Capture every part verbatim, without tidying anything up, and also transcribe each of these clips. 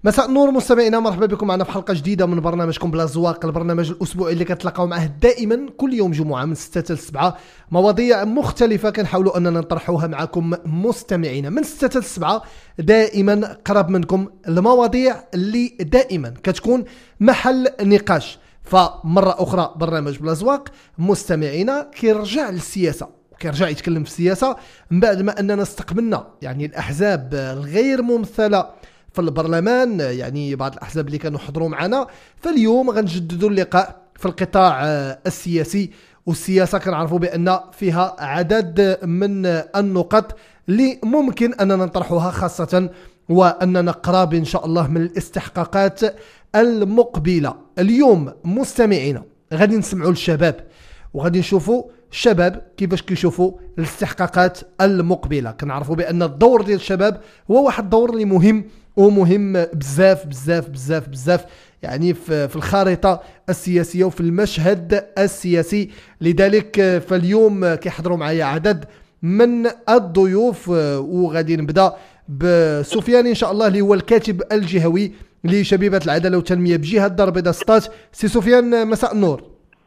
مساء النور مستمعينا، مرحبا بكم معنا في حلقه جديده من برنامجكم بلا زواق، البرنامج الاسبوعي اللي كتلاقاو معه دائما كل يوم جمعه من ستة ل سبعة، مواضيع مختلفه كنحاولوا اننا نطرحوها معكم مستمعينا من ستة ل سبعة، دائما قرب منكم المواضيع اللي دائما كتكون محل نقاش. فمره اخرى برنامج بلا زواق مستمعينا كيرجع للسياسه، كيرجع يتكلم في السياسه من بعد ما اننا استقبلنا يعني الاحزاب الغير ممثله في البرلمان، يعني بعض الأحزاب اللي كانوا حضروا معنا. فاليوم غنجددوا اللقاء في القطاع السياسي، والسياسة كنعرفوا بأن فيها عدد من النقط اللي ممكن أننا نطرحوها، خاصة وأننا قراب إن شاء الله من الاستحقاقات المقبلة. اليوم مستمعينا غادي نسمعوا الشباب وغادي نشوفوا الشباب كيفاش كيشوفوا الاستحقاقات المقبلة. كنعرفوا بأن الدور ديال الشباب هو واحد الدور اللي مهم ومهم بزاف بزاف بزاف بزاف يعني في الخارطة السياسية وفي المشهد السياسي. لذلك فاليوم كيحضروا معايا عدد من الضيوف، وغادي نبدأ بسفيان إن شاء الله اللي هو الكاتب الجهوي لشبيبة العدالة والتنمية بجهة الدار البيضاء سطات. سي سفيان مساء النور.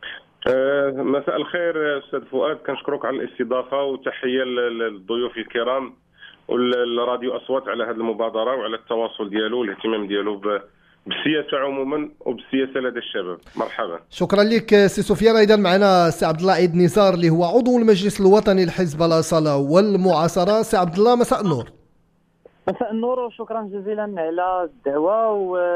أه مساء الخير استاذ فؤاد، كنشكرك على الاستضافه وتحيه للضيوف الكرام والراديو اصوات على هذه المبادره وعلى التواصل ديالو والاهتمام ديالو بالسياسه عموما وبالسياسه لدى الشباب. مرحبا. شكرا لك سي سفيان. ايضا معنا سي عبد الله عيد نزار اللي هو عضو المجلس الوطني لحزب الاصاله والمعاصره. سي عبد الله مساء النور. مساء النور وشكرا جزيلا على الدعوه،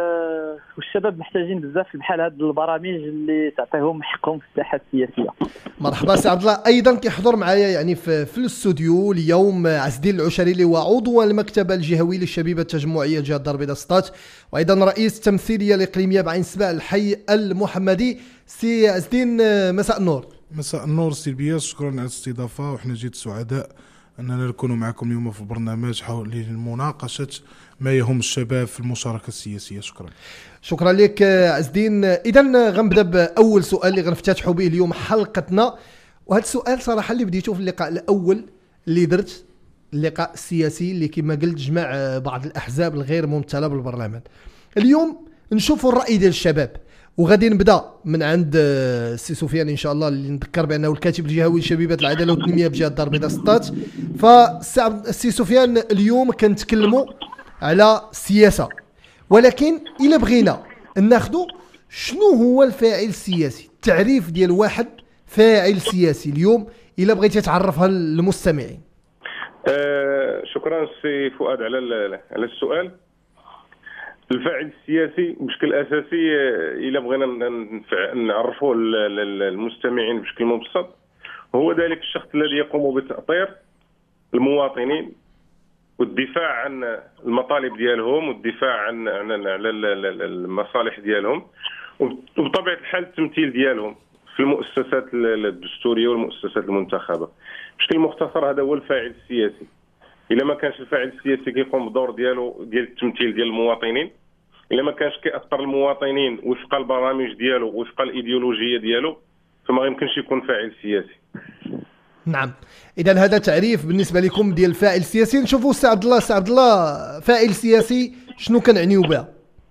والشباب محتاجين بزاف بحال هاد البرامج اللي تعطيهم حقهم في الساحه السياسيه. مرحبا سي عبد الله. ايضا كيحضر معايا يعني في, في الاستوديو اليوم عز الدين العشري اللي هو عضو المكتب الجهوي للشبيبه التجمعيه جهه الدار البيضاء سطات، وايضا رئيس التمثيليه الاقليميه بعين سبع الحي المحمدي. سي عز الدين مساء النور. مساء النور سي البياس، شكرا على الاستضافه، وحنا جيت سعداء أننا نكون معكم اليوم في البرنامج حول مناقشة ما يهم الشباب في المشاركة السياسية. شكرا. شكرا لك عز الدين. إذن غنبدأ بأول سؤال اللي غنفتتحوا به اليوم حلقتنا، وهذا السؤال صراحة اللي بديتوه في اللقاء الأول اللي درت، اللقاء السياسي اللي كما قلت جمع بعض الأحزاب الغير ممثلة بالبرلمان. اليوم نشوفوا الرأي ديال الشباب، وغادي نبدا من عند سي سفيان ان شاء الله اللي نذكر بانه الكاتب الجهوي لشبيبه العداله والتنميه بجهه الدار البيضاء سطات. فسي سفيان اليوم كنتكلموا على السياسه، ولكن الا بغينا ناخذوا شنو هو الفاعل السياسي، التعريف ديال واحد فاعل سياسي اليوم الا بغيتي تعرفها للمستمعين. أه شكرا سي فؤاد على على السؤال. الفاعل السياسي بشكل اساسي الى بغينا نعرفوه للمستمعين بشكل مبسط، هو ذلك الشخص الذي يقوم بتأطير المواطنين والدفاع عن المطالب ديالهم والدفاع عن على المصالح ديالهم، وبطبيعه الحال التمثيل ديالهم في المؤسسات الدستوريه والمؤسسات المنتخبه. بشكل مختصر هذا هو الفاعل السياسي. الا ما كانش الفاعل السياسي كيقوم بدور ديالو ديال التمثيل ديال المواطنين، الا ما كانش كيأثر المواطنين وفق البرامج ديالو وفق الايديولوجيه ديالو، فما يمكنش يكون فاعل سياسي. نعم، اذا هذا تعريف بالنسبه لكم ديال الفاعل السياسي. نشوفوا سي عبد الله. سي عبد الله، فاعل سياسي شنو كنعنيو بها؟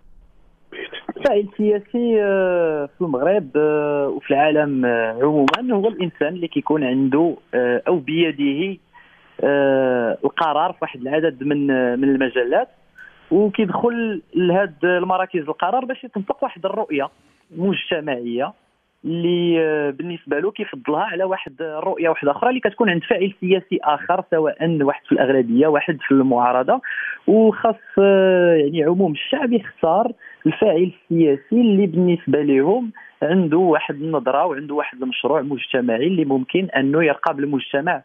الفاعل السياسي في المغرب وفي العالم عموما هو الانسان اللي كيكون عنده او بيده القرار في واحد العدد من من المجالات، وكيدخل لهاد المراكز القرار باش يطبق واحد الرؤيه مجتمعيه اللي بالنسبه له كيفضلها على واحد الرؤيه واحده اخرى اللي كتكون عند فاعل سياسي اخر، سواء واحد في الاغلبيه واحد في المعارضه. وخاص يعني عموم الشعب يختار الفاعل السياسي اللي بالنسبه لهم عنده واحد النظره وعنده واحد المشروع مجتمعي اللي ممكن انه يرقى بالمجتمع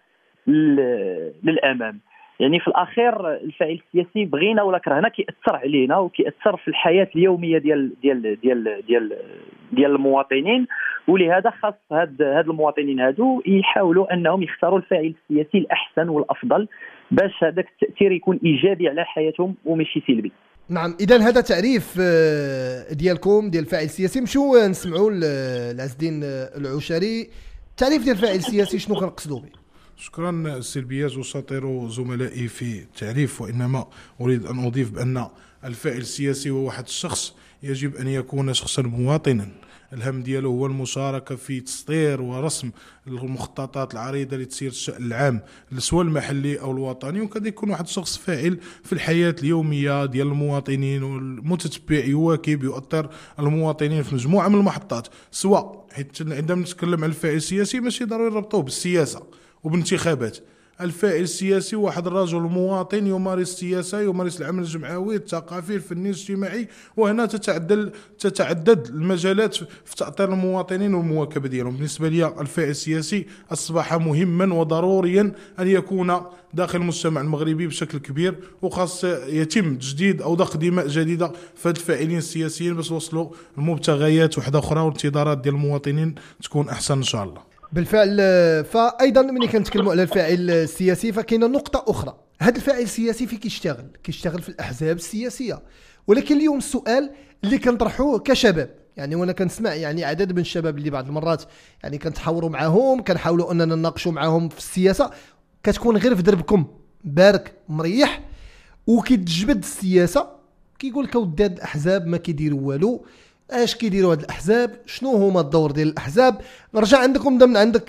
للامام. يعني في الاخير الفاعل السياسي بغينا ولا كرهنا كيأثر علينا وكيأثر في الحياه اليوميه ديال ديال ديال ديال ديال المواطنين، ولهذا خاص هاد هاد المواطنين هادو يحاولوا انهم يختاروا الفاعل السياسي الاحسن والافضل باش هذاك التاثير يكون ايجابي على حياتهم وماشي سلبي. نعم، اذا هذا تعريف ديالكم ديال الفاعل السياسي. نمشيو نسمعوا لعز الدين العشري، التعريف ديال الفاعل السياسي شنو كنقصدوا به؟ شكرا سلبيات وساطر زملائي في التعريف، وإنما أريد أن أضيف بأن الفاعل السياسي هو واحد الشخص يجب أن يكون شخصا مواطنا، الهم ديالو هو المشاركة في تسطير ورسم المخططات العريضة لتسيير الشأن العام سواء المحلي أو الوطني، وكذا يكون واحد الشخص فاعل في الحياة اليومية ديال المواطنين والمتتبع، يواكب يؤثر المواطنين في مجموعة من المحطات، سواء حيت عندما نتكلم عن الفاعل السياسي ماشي ضروري نربطوه بالسياسة وبالانتخابات. الفاعل السياسي واحد الرجل مواطن يمارس السياسة، يمارس العمل الجمعوي الثقافي الفني الاجتماعي، وهنا تتعدل تتعدد المجالات في تأطير المواطنين والمواكبة ديالهم. بالنسبة لي الفاعل السياسي أصبح مهما وضروريا أن يكون داخل المجتمع المغربي بشكل كبير، وخاص يتم تجديد أو ضخ دماء جديدة في هاد الفاعلين السياسيين باش وصلوا المبتغيات وحدة أخرى والانتظارات ديال المواطنين تكون أحسن إن شاء الله. بالفعل. فايضا ملي كنتكلموا على الفاعل السياسي فكاينه نقطه اخرى، هذا الفاعل السياسي في كيشتغل كيشتغل في الاحزاب السياسيه. ولكن اليوم السؤال اللي كنطرحوه كشباب، يعني وانا كنسمع يعني عدد من الشباب اللي بعض المرات يعني كنتحاوروا معاهم، كنحاولوا اننا نناقشوا معاهم في السياسه، كتكون غير في دربكم بارك مريح وكيتجبد السياسه، كيقول لك اودي هاد الاحزاب ما كيديروا والو، اش كيديروا هاد الاحزاب، شنو هما الدور ديال الاحزاب. نرجع عندكم ضمن عندك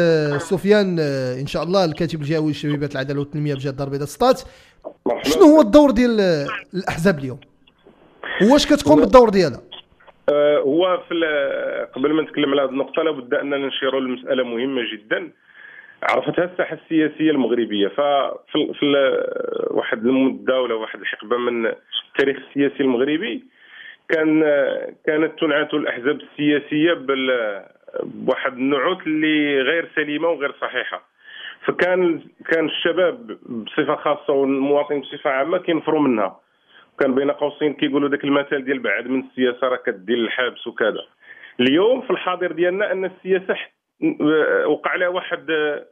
سفيان ان شاء الله الكاتب الجهوي لشبيبه العداله والتنميه بجهه دار البيضاء سطات. شنو هو الدور ديال الاحزاب اليوم واش كتقوم بالدور ديالها؟ أه هو في قبل ما نتكلم على هذه النقطه لابد اننا نشيروا لمساله مهمه جدا عرفتها الساحه السياسيه المغربيه. ففي في واحد المده ولا واحد الحقبه من التاريخ السياسي المغربي كان كانت تنعت الاحزاب السياسيه بواحد النعوت اللي غير سليمه وغير صحيحه. فكان كان الشباب بصفه خاصه والمواطن بصفه عامه كينفروا منها، كان بين قوسين كيقولوا ذاك المثل ديال بعد من السياسه راه كدير الحبس وكذا. اليوم في الحاضر ديالنا ان السياسه وقع لها واحد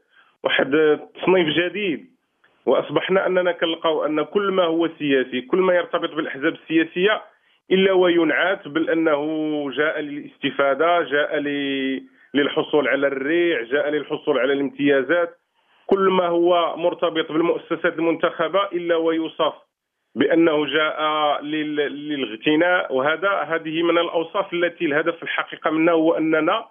واحد تصنيف جديد، واصبحنا اننا كنلقاو ان كل ما هو سياسي، كل ما يرتبط بالاحزاب السياسيه إلا وينعت بأنه جاء للاستفادة، جاء للحصول على الريع، جاء للحصول على الامتيازات. كل ما هو مرتبط بالمؤسسات المنتخبة إلا ويوصف بأنه جاء للاغتناء. وهذا هذه من الأوصاف التي الهدف الحقيقة منها هو أننا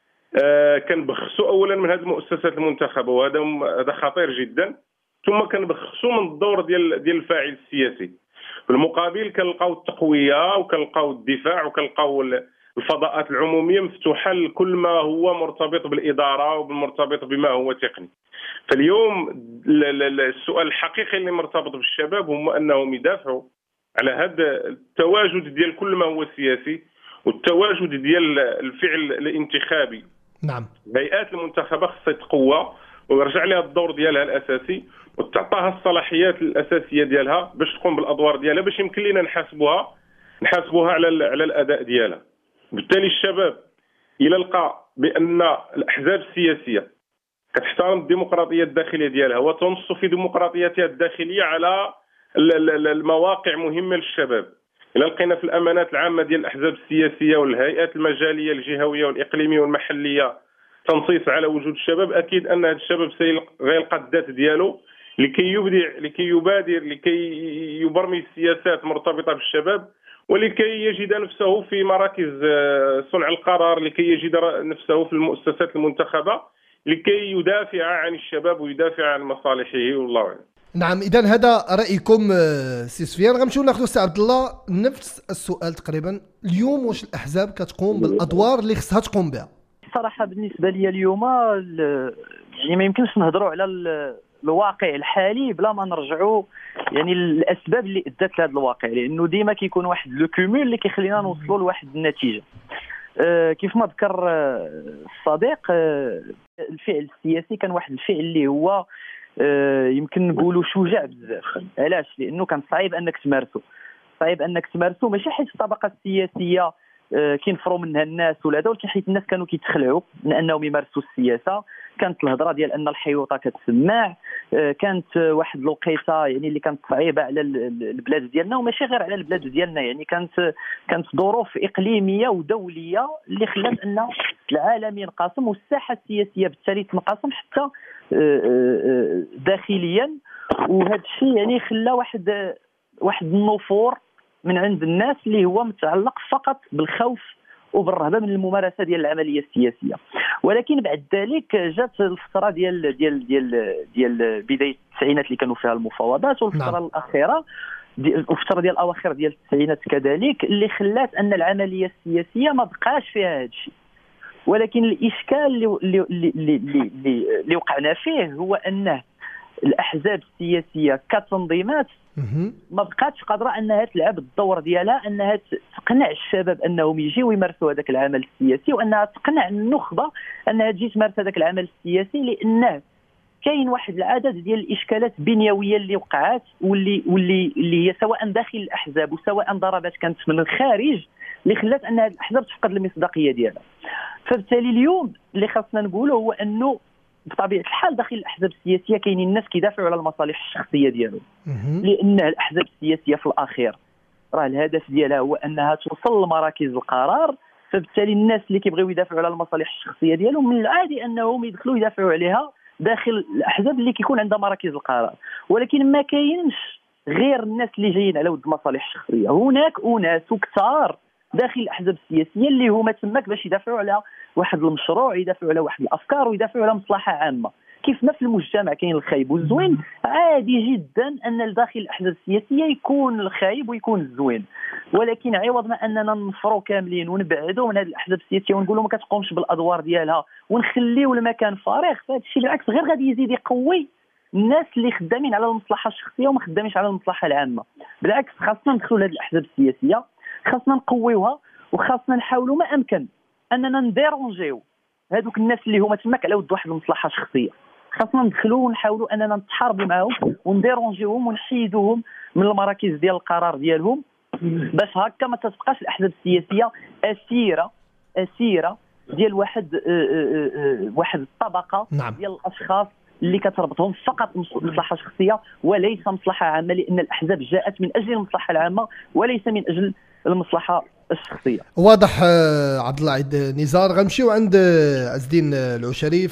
كنبخسوا أولا من هذه المؤسسات المنتخبة، وهذا هذا خطير جدا. ثم كنبخسوا من الدور ديال ديال الفاعل السياسي. في المقابل كنلقاو التقويه وكنلقاو الدفاع وكنلقاو الفضاءات العموميه مفتوحه لكل ما هو مرتبط بالاداره وبالمرتبط بما هو تقني. فاليوم السؤال الحقيقي اللي مرتبط بالشباب هم انهم يدافعوا على هذا التواجد ديال كل ما هو سياسي والتواجد ديال الفعل الانتخابي. نعم. الهيئات المنتخبه خصها تقوى ويرجع لها الدور ديالها الاساسي وتعطاها الصلاحيات الاساسيه ديالها باش تقوم بالادوار ديالها، باش يمكن لنا نحاسبوها نحاسبوها على على الاداء ديالها. بالتالي الشباب الى لقى بان الاحزاب السياسيه كتحترم الديمقراطيه الداخليه ديالها وتنص في ديمقراطيتها الداخليه على المواقع مهمه للشباب، الى لقينا في الامانات العامه ديال الاحزاب السياسيه والهيئات المجاليه الجهويه والاقليميه والمحليه تنصيص على وجود الشباب، اكيد ان هذا الشباب سيلقى الذات ديالو لكي يبدع، لكي يبادر، لكي يبرمج سياسات مرتبطه بالشباب، ولكي يجد نفسه في مراكز صنع القرار، لكي يجد نفسه في المؤسسات المنتخبه، لكي يدافع عن الشباب ويدافع عن مصالحه. والله أعلم. نعم، اذا هذا رايكم سي سفيان. غنمشيو ناخذ سي عبد الله نفس السؤال تقريبا. اليوم واش الاحزاب كتقوم بالادوار اللي خصها تقوم بها؟ صراحه بالنسبه لي اليوم يعني ما يمكنش نهضروا على الواقع الحالي بلا ما نرجعوا يعني الاسباب اللي ادت لهذا الواقع، لانه ديما كيكون واحد لو كومول اللي كيخلينا نوصلوا لواحد النتيجه. أه كيف ما ذكر الصديق، أه الفعل السياسي كان واحد الفعل اللي هو أه يمكن نقولوا شجاع بزاف. علاش؟ لانه كان صعيب انك تمارسه، صعيب انك تمارسه ماشي حيت الطبقه السياسيه أه كينفروا منها الناس ولا هذا، ولكن حيت الناس كانوا كيتخلعوا من انهم يمارسوا السياسه. كانت الهضره ديال ان الحيوطه كتسمع، كانت واحد الوقيته يعني اللي كانت صعيبه على البلاد ديالنا، وماشي غير على البلاد ديالنا، يعني كانت كانت ظروف اقليميه ودوليه اللي خلات ان العالم ينقسم والساحه السياسيه بالتالي تنقسم حتى داخليا. وهذا الشيء يعني خلى واحد واحد النفور من عند الناس اللي هو متعلق فقط بالخوف وبالرهبه من الممارسه ديال العمليه السياسيه. ولكن بعد ذلك جات الفتره ديال ديال ديال ديال بدايه التسعينات اللي كانوا فيها المفاوضات، والفتره نعم. الاخيره الفتره ديال الاواخر ديال التسعينات كذلك، اللي خلات ان العمليه السياسيه ما بقاش فيها هذا الشيء. ولكن الاشكال اللي اللي اللي اللي, اللي وقعنا فيه هو انه الاحزاب السياسيه كتنظيمات ما بقاتش قادره انها تلعب الدور ديالها، انها تقنع الشباب انهم يجيو يمارسوا هذاك العمل السياسي، وانها تقنع النخبه انها تجي تمارس هذاك العمل السياسي، لانه كاين واحد العدد ديال الاشكالات البنيويه اللي وقعات واللي واللي اللي هي سواء داخل الاحزاب وسواء ضربات كانت من الخارج اللي خلات ان هذه الاحزاب تفقد المصداقيه ديالها. فبالتالي اليوم اللي خاصنا نقوله هو انه بطبيعه الحال داخل الاحزاب السياسيه كاينين الناس كيدافعوا على المصالح الشخصيه ديالهم، لان الاحزاب السياسيه في الاخير راه الهدف ديالها هو انها توصل لمراكز القرار. فبالتالي الناس اللي كيبغيو يدافعوا على المصالح الشخصيه ديالهم من العادي انهم يدخلوا يدافعوا عليها داخل الاحزاب اللي كيكون عندها مراكز القرار. ولكن ما كاينش غير الناس اللي جايين على ود المصالح الشخصيه، هناك اناس كثار داخل الاحزاب السياسيه اللي هما تماك باش يدافعوا على واحد المشروع، يدافعوا على واحد الافكار، ويدافعوا على مصلحه عامه. كيف ما في المجتمع كاين الخايب والزوين، عادي جدا ان داخل الاحزاب السياسيه يكون الخايب ويكون الزوين. ولكن عوض ما اننا ننفروا كاملين ونبعدوا من هذه الاحزاب السياسيه ونقولوا ما كتقومش بالادوار ديالها ونخليوا المكان فارغ، فهذا الشيء بالعكس غير غادي يزيد يقوي الناس اللي خدامين على المصلحه الشخصيه وما خدامينش على المصلحه العامه. بالعكس خاصنا ندخلوا لهذه الاحزاب السياسيه، خاصنا نقويوها، وخاصنا نحاولوا ما امكن اننا نديرونجيو هذوك الناس اللي هما تماك على ود واحد المصلحه شخصيه. خاصنا ندخلوا ونحاولوا اننا نتحاربوا معاهم ونديرونجيوهم ونحيدوهم من المراكز ديال القرار ديالهم، باش هكا ما تبقاش الاحزاب السياسيه اسيره اسيره ديال واحد اه اه اه واحد الطبقه نعم. ديال الاشخاص اللي كتربطهم فقط مصلحه شخصيه وليس مصلحه عامه، لان الاحزاب جاءت من اجل المصلحه العامه وليس من اجل المصلحه الشخصيه. واضح عبد الله عيد نزار. غنمشيو عند عز الدين العشري،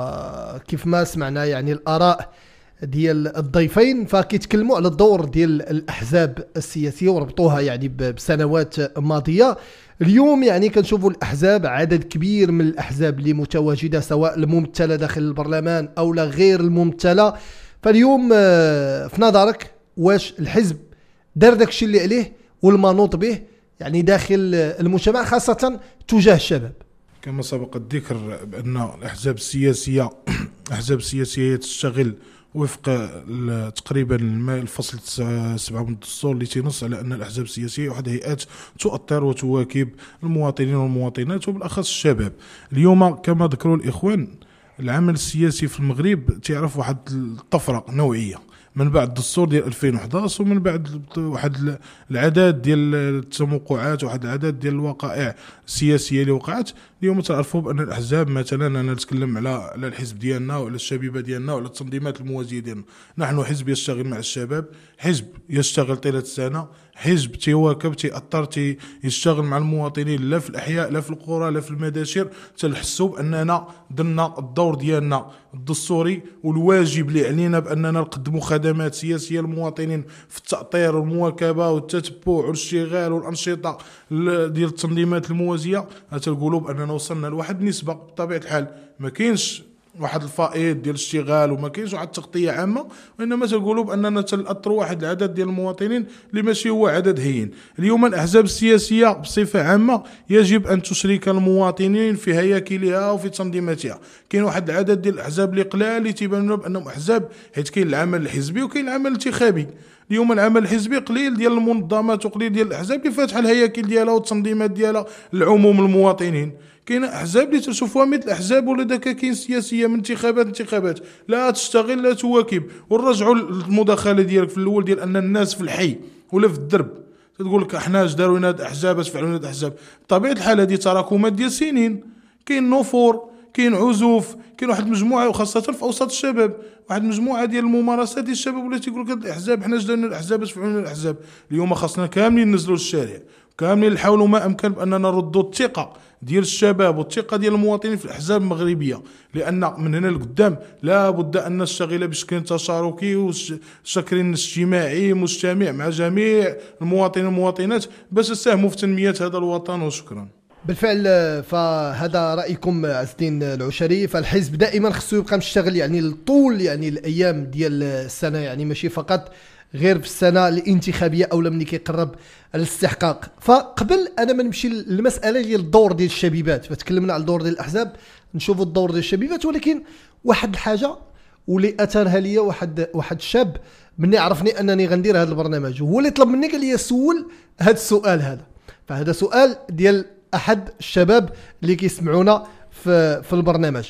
فكيف ما سمعنا يعني الاراء ديال الضيفين فكيتكلموا على الدور ديال الاحزاب السياسيه وربطوها يعني بسنوات ماضيه. اليوم يعني كنشوفوا الاحزاب، عدد كبير من الاحزاب اللي متواجده سواء الممثله داخل البرلمان او لا غير الممثله. فاليوم في نظرك واش الحزب دار داك الشيء اللي عليه والمنوط به يعني داخل المجتمع خاصه تجاه الشباب؟ كما سبق الذكر بان الاحزاب السياسيه الاحزاب السياسيه تشتغل وفق تقريبا الفصل سبعة من الدستور اللي تنص على ان الاحزاب السياسيه واحد هيئات تؤطر وتواكب المواطنين والمواطنات وبالاخص الشباب. اليوم كما ذكروا الاخوان العمل السياسي في المغرب تعرف واحد الطفره نوعيه من بعد الدستور ديال ألفين وإحدى عشر ومن بعد واحد العدد ديال التموقعات وواحد العدد ديال الوقائع السياسيه اللي وقعت. اليوم تعرفوا بان الاحزاب مثلا انا نتكلم على على الحزب ديالنا وعلى الشبيبه ديالنا وعلى التنظيمات الموازيه ديالنا. نحن حزب يشتغل مع الشباب، حزب يشتغل طيله السنه، حزب تيواكب تيأثر تي يشتغل مع المواطنين لا في الاحياء لا في القرى لا في المداشر، تنحسوا باننا درنا الدور ديالنا الدستوري والواجب اللي علينا باننا نقدموا خدمات سياسيه للمواطنين في التأطير والمواكبه والتتبع والاشتغال والانشطه ديال التنظيمات الموازيه. تنقولوا باننا وصلنا لواحد النسبه بطبيعه الحال ما كاينش واحد الفائض ديال الاشتغال وما كاينش واحد التغطيه عامه، وانما تنقولوا باننا تنأثروا واحد العدد ديال المواطنين اللي ماشي هو عدد هين. اليوم الاحزاب السياسيه بصفه عامه يجب ان تشرك المواطنين في هياكلها وفي تنظيماتها. كاين واحد العدد ديال الاحزاب اللي قلال اللي تيبان لنا بانهم احزاب، حيت كاين العمل الحزبي وكاين العمل الانتخابي. اليوم العمل الحزبي قليل ديال المنظمات وقليل ديال الاحزاب اللي فاتحه الهياكل ديالها والتنظيمات ديالها لعموم المواطنين. كاين احزاب اللي تشوفوها مثل احزاب ولا دكاكين سياسيه من انتخابات انتخابات لا تشتغل لا تواكب. ونرجعوا المداخله ديالك في الاول ديال ان الناس في الحي ولا في الدرب تقول لك احنا اش داروا لنا هاد الاحزاب اش فعلوا لنا هاد الاحزاب. بطبيعه الحال هذه تراكمات ديال سنين، كاين نفور، كاين عزوف، كاين واحد المجموعه وخاصه في اوسط الشباب واحد المجموعه ديال الممارسات ديال الشباب ولا تيقول لك هاد الاحزاب حنا اش درنا الاحزاب اش فعلوا لنا الاحزاب. اليوم خاصنا كاملين ننزلوا للشارع كاملين نحاولوا ما امكن باننا نردوا الثقه ديال الشباب والثقه ديال المواطنين في الاحزاب المغربيه، لان من هنا لقدام لا بد ان نشتغل بشكل تشاركي وشكل اجتماعي مجتمع مع جميع المواطنين والمواطنات باش نساهموا في تنميه هذا الوطن. وشكرا. بالفعل، فهذا رايكم عز الدين العشري. فالحزب دائما خصو يبقى مشتغل يعني طول يعني الايام ديال السنه، يعني ماشي فقط غير في السنه الانتخابيه او ملي كيقرب الاستحقاق. فقبل انا ما نمشي للمساله ديال الدور ديال الشبيبات، فتكلمنا على الدور ديال الاحزاب، نشوفوا الدور ديال الشبيبات. ولكن واحد الحاجه واللي اثرها ليا واحد واحد الشاب مني عرفني انني غندير هذا البرنامج، هو اللي طلب مني قال لي سول هذا السؤال هذا. فهذا سؤال ديال احد الشباب اللي كيسمعونا في في البرنامج.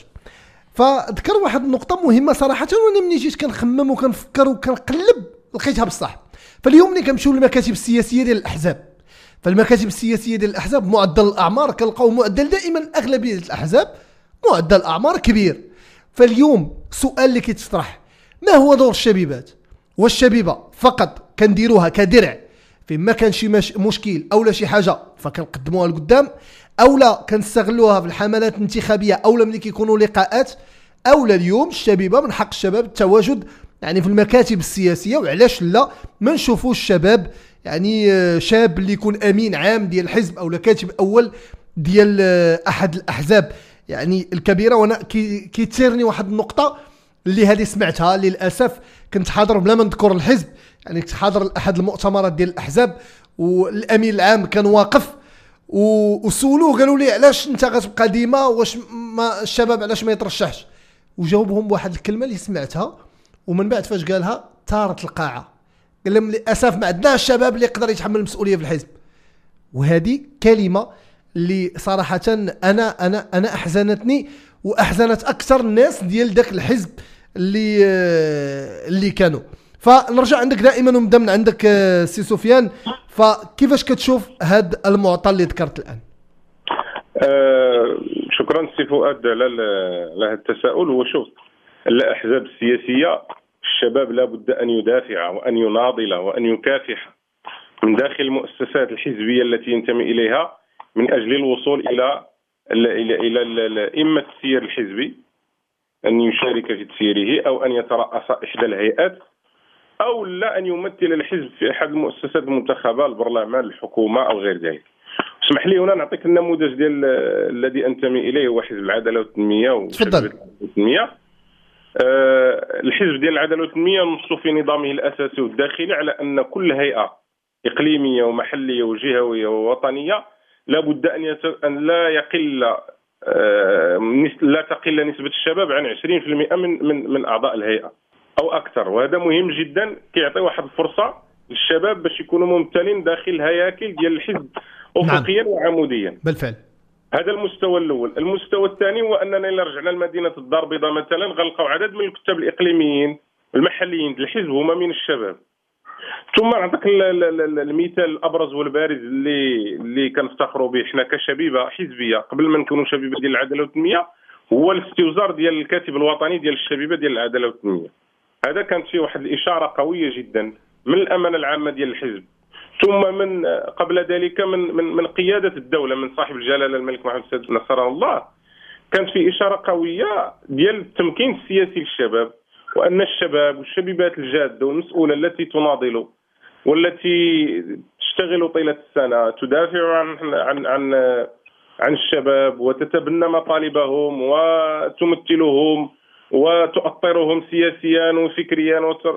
فذكر واحد النقطه مهمه صراحه، وانا ملي جيت كنخمم وكنفكر وكنقلب لقيتها بصح. فاليوم ملي كنمشيو للمكاتب السياسيه ديال الاحزاب، فالمكاتب السياسيه ديال الاحزاب معدل الاعمار كنلقاو معدل دائما اغلبيه الاحزاب معدل اعمار كبير. فاليوم السؤال اللي كيتطرح، ما هو دور الشبيبات؟ والشبيبه فقط كنديروها كدرع في ما كان شي مشكل او لا شي حاجه فكنقدموها لقدام، او لا كنستغلوها في الحملات الانتخابيه، او لا ملي كيكونوا لقاءات، او لا اليوم الشبيبه من حق الشباب التواجد يعني في المكاتب السياسيه. وعلاش لا ما نشوفوش الشباب يعني شاب اللي يكون امين عام ديال الحزب او كاتب اول ديال احد الاحزاب يعني الكبيره. وانا كيتسيرني واحد النقطه اللي هذه سمعتها للاسف، كنت حاضر بلا ما نذكر الحزب، يعني كنت حاضر احد المؤتمرات ديال الاحزاب والامين العام كان واقف وسولوه قالوا لي علاش انت غتبقى ديما، واش ما الشباب علاش ما يترشحش؟ وجاوبهم بواحد الكلمه اللي سمعتها ومن بعد فاش قالها طارت القاعه، قال لهم للاسف ما عندناش الشباب اللي يقدر يتحمل المسؤوليه في الحزب. وهذه كلمه اللي صراحه انا انا انا احزنتني واحزنت اكثر الناس ديال ذاك الحزب اللي اللي كانوا. فنرجع عندك دائما ونبدا من عندك سي سفيان، فكيفاش كتشوف هذا المعطى اللي ذكرت الان؟ أه شكرا سي فؤاد على هذا التساؤل. هو شوف، الاحزاب السياسيه الشباب لابد ان يدافع وان يناضل وان يكافح من داخل المؤسسات الحزبيه التي ينتمي اليها من اجل الوصول الى الى الى, إلى اما التسيير الحزبي، ان يشارك في تسييره او ان يترأس احدى الهيئات، او لا ان يمثل الحزب في احد المؤسسات المنتخبه، البرلمان، الحكومه او غير ذلك. اسمح لي هنا نعطيك النموذج ديال الذي انتمي اليه، هو حزب العداله والتنميه تفضل. والتنميه. أه الحزب ديال العداله والتنميه نص في نظامه الاساسي والداخلي على ان كل هيئه اقليميه ومحليه وجهويه ووطنيه لابد ان يت... ان لا يقل أه لا تقل نسبه الشباب عن عشرين بالمئة من من من اعضاء الهيئه او اكثر. وهذا مهم جدا، كيعطي واحد الفرصه للشباب باش يكونوا ممثلين داخل هياكل ديال الحزب افقيا. نعم. وعموديا. بالفعل. هذا المستوى الاول. المستوى الثاني هو اننا الا رجعنا لمدينه الدار البيضاء مثلا غنلقاو عدد من الكتاب الاقليميين المحليين الحزب هما من الشباب. ثم نعطيك المثال الابرز والبارز اللي اللي كنفتخروا به حنا كشبيبه حزبيه قبل ما نكونوا شبيبه ديال العداله والتنميه، هو الاستوزار ديال الكاتب الوطني ديال الشبيبه ديال العداله والتنميه. هذا كانت فيه واحد الاشاره قويه جدا من الامانه العامه ديال الحزب، ثم من قبل ذلك من من من قياده الدوله، من صاحب الجلاله الملك محمد السادس نصره الله. كانت في اشاره قويه ديال التمكين السياسي للشباب، وان الشباب والشبيبات الجاده والمسؤوله التي تناضل والتي تشتغل طيله السنه تدافع عن عن عن عن الشباب وتتبنى مطالبهم وتمثلهم وتؤطرهم سياسيا وفكريا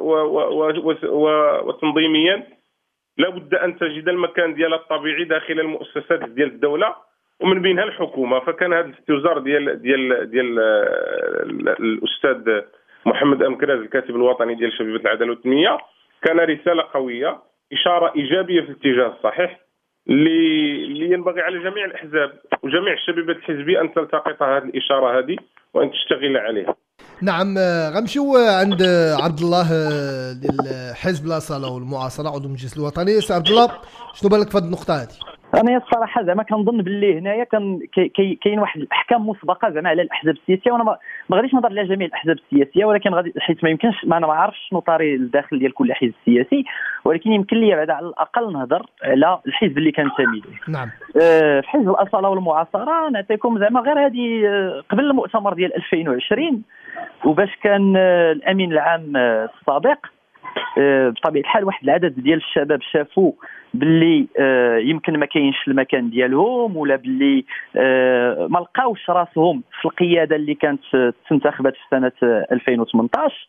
وتنظيميا، لابد ان تجد المكان ديالها الطبيعي داخل المؤسسات ديال الدوله ومن بينها الحكومه. فكان هذا الاستوزار ديال ديال ديال الاستاذ محمد أمكراز الكاتب الوطني ديال شبيبه العداله والتنميه كان رساله قويه، اشاره ايجابيه في الاتجاه الصحيح اللي اللي ينبغي على جميع الاحزاب وجميع الشبيبات الحزبيه ان تلتقط هذه الاشاره هذه وان تشتغل عليها. نعم. غنمشيو عند عبد الله ديال حزب لا صالة والمعاصرة عضو المجلس الوطني. سي عبد الله، شنو بالك في هذه النقطة هذه؟ انا الصراحه زعما كنظن باللي هنايا كان كاين كي واحد الاحكام مسبقه زعما على الاحزاب السياسيه، وانا ما غاديش نهضر على جميع الاحزاب السياسيه، ولكن غادي حيت ما يمكنش ما انا ما عارفش شنو طاري الداخل ديال كل حزب سياسي، ولكن يمكن لي بعد على الاقل نهضر على الحزب اللي كنتمي ليه. نعم. آه في حزب الاصاله والمعاصره نعطيكم زعما غير هذه آه قبل المؤتمر ديال ألفين وعشرين، وباش كان آه الامين العام آه السابق آه بطبيعه الحال واحد العدد ديال الشباب شافوا باللي آه يمكن ما كاينش المكان ديالهم، ولا باللي آه ما لقاوش راسهم في القياده اللي كانت تنتخبت في سنه ألفين وثمانطاش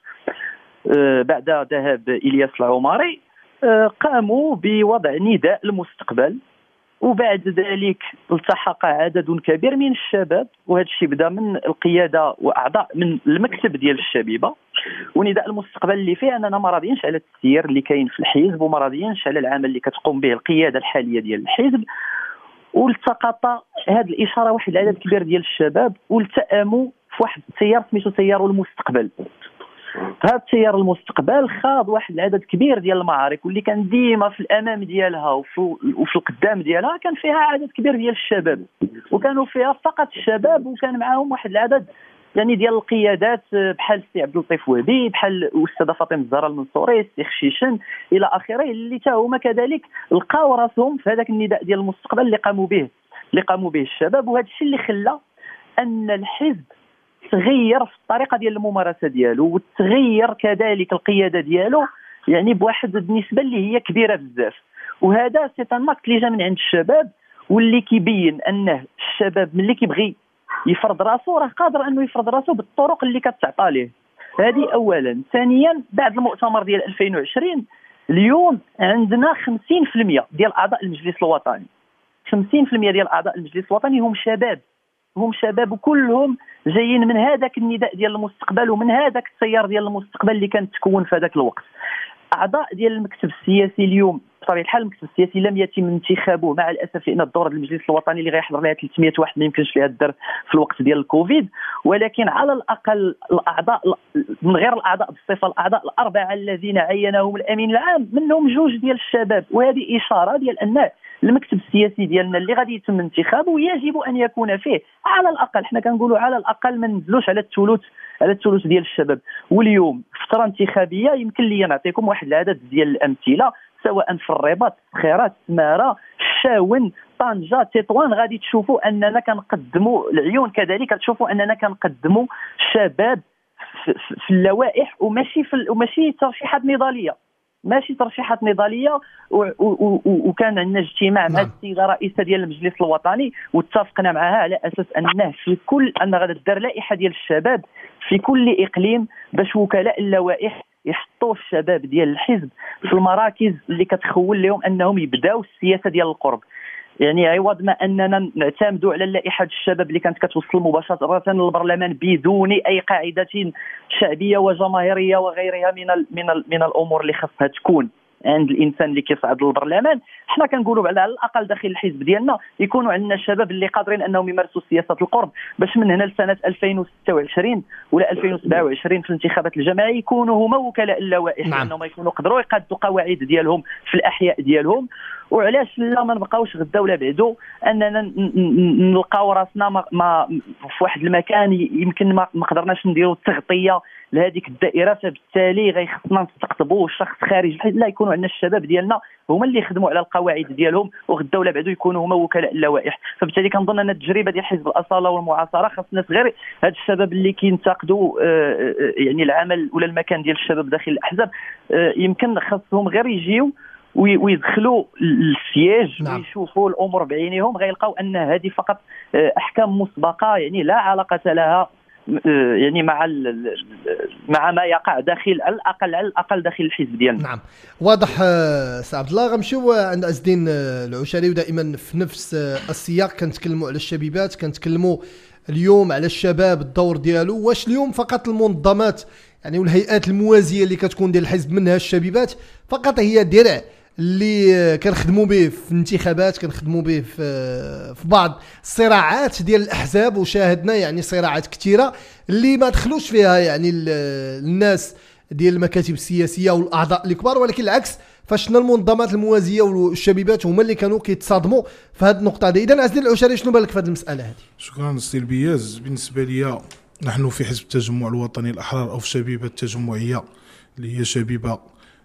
آه بعد ذهاب الياس العمري. آه قاموا بوضع نداء المستقبل، وبعد ذلك التحق عدد كبير من الشباب، وهذا الشيء بدا من القياده واعضاء من المكتب ديال الشبيبه، ونداء المستقبل اللي فيه اننا ما راضيينش على التسيير اللي كاين في الحزب، وما راضيينش على العمل اللي كتقوم به القياده الحاليه ديال الحزب. والتقط هذه الاشاره واحد العدد كبير ديال الشباب والتئموا في واحد التيار سميتو تيار المستقبل. هذا التيار المستقبل خاض واحد العدد كبير ديال المعارك، واللي كان ديما في الامام ديالها وفي, وفي القدام ديالها كان فيها عدد كبير ديال الشباب، وكانوا فيها فقط الشباب، وكان معاهم واحد العدد يعني ديال القيادات بحال السي عبد اللطيف وهبي، بحال الاستاذه فاطمه الزهراء المنصوري، السي خشيشن الى اخره، اللي تا هما كذلك لقاو راسهم في هذاك النداء ديال المستقبل اللي قاموا به اللي قاموا به الشباب. وهذا الشيء اللي خلى ان الحزب تغير في الطريقه ديال الممارسه ديالو، وتغير كذلك القياده ديالو يعني بواحد النسبه اللي هي كبيره بزاف. وهذا سي ان ماكت اللي جا من عند الشباب، واللي كيبين انه الشباب ملي كيبغي يفرض راسو راه قادر انه يفرض راسو بالطرق اللي كتعطى ليه. هذه اولا. ثانيا، بعد المؤتمر ديال ألفين وعشرين اليوم عندنا خمسين بالمئة ديال اعضاء المجلس الوطني، خمسين بالمئة ديال اعضاء المجلس الوطني هم شباب، هم شباب وكلهم جايين من هذاك النداء ديال المستقبل، ومن هذاك التيار ديال المستقبل اللي كانت تكون في هذاك الوقت. اعضاء ديال المكتب السياسي اليوم بطبيعه الحال المكتب السياسي لم يتم انتخابه مع الاسف، لان الدور ديال المجلس الوطني اللي غيحضر لها ثلاثمئة واحد ما يمكنش ليها الدر في الوقت ديال الكوفيد، ولكن على الاقل الاعضاء من غير الاعضاء بالصفه الاعضاء الاربعه الذين عينهم الامين العام منهم جوج ديال الشباب، وهذه اشاره ديال ان المكتب السياسي ديالنا اللي غادي يتم انتخابه يجب ان يكون فيه على الاقل، حنا كنقولوا على الاقل ما ننزلوش على الثلث على الثلث ديال الشباب. واليوم فتره انتخابيه يمكن لي نعطيكم واحد العدد ديال الامثله، سواء في الرباط، خيرات، سماره، الشاون، طنجه، تطوان، غادي تشوفوا اننا كنقدموا العيون، كذلك تشوفوا اننا كنقدموا شباب في اللوائح، وماشي في وماشي ترشيحات نضاليه ماشي ترشيحات نضاليه. وكان عندنا اجتماع مع السيده رئيسه ديال المجلس الوطني، واتفقنا معها على اساس انه في كل ان غادي تدار لائحه ديال الشباب في كل اقليم، باش وكلاء اللوائح يحطوا الشباب ديال الحزب في المراكز اللي كتخول لهم انهم يبداو السياسه ديال القرب. يعني عوض ما اننا نعتمدوا على لائحه الشباب اللي كانت كتوصل مباشره للبرلمان بدون اي قاعده شعبيه وجماهيريه وغيرها من ال من ال من الامور اللي خاصها تكون عند الانسان اللي كيصعد للبرلمان، حنا كنقولوا على الاقل داخل الحزب ديالنا يكونوا عندنا الشباب اللي قادرين انهم يمارسوا سياسه القرب، باش من هنا لسنه ألفين وستة وعشرين ولا ألفين وسبعة وعشرين في الانتخابات الجماعيه يكونوا هما وكلاء اللوائح، نعم. انهم يكونوا قدروا يقادوا قواعد ديالهم في الاحياء ديالهم. وعلاش لا ما نبقاوش غدا ولا بعدو اننا نلقاو راسنا ما, ما في واحد المكان يمكن ما قدرناش نديروا التغطيه لهذيك الدائره، فبالتالي غيخصنا نستقطبوا شخص خارج الحزب. لا، يكونوا عندنا الشباب ديالنا هما اللي يخدموا على القواعد ديالهم، وغدا ولا بعدو يكونوا هما وكلاء اللوائح. فبالتالي كنظن ان التجربه ديال حزب الاصاله والمعاصره خاصنا غير هاد الشباب اللي كينتقدوا يعني العمل ولا المكان ديال الشباب داخل الاحزاب، يمكن خاصهم غير يجيو ويدخلوا السياج، نعم. ويشوفوا الامور بعينهم، غيلقاو ان هذه فقط احكام مسبقه يعني لا علاقه لها يعني مع مع ما يقع داخل على الاقل على الاقل داخل الحزب ديالنا. نعم، واضح. سي عبد الله، غنمشيو عند عز الدين العشري، ودائما في نفس السياق كنتكلموا على الشبيبات، كنتكلموا اليوم على الشباب الدور ديالو. واش اليوم فقط المنظمات يعني والهيئات الموازيه اللي كتكون ديال الحزب منها الشبيبات فقط هي درع اللي كنخدموا به في الانتخابات، كنخدموا به في في بعض الصراعات ديال الاحزاب، وشاهدنا يعني صراعات كثيره اللي ما دخلوش فيها يعني الناس ديال المكاتب السياسيه والاعضاء الكبار، ولكن العكس فشنا المنظمات الموازيه والشبيبات هما اللي كانوا كيتصادموا في هذه النقطه هذه. اذا عزيزي العشري شنو بالك في هذه المساله هذه؟ شكرا سي البياز. بالنسبه لي نحن في حزب التجمع الوطني الأحرار أو في شبيبة التجمعية اللي هي شبيبة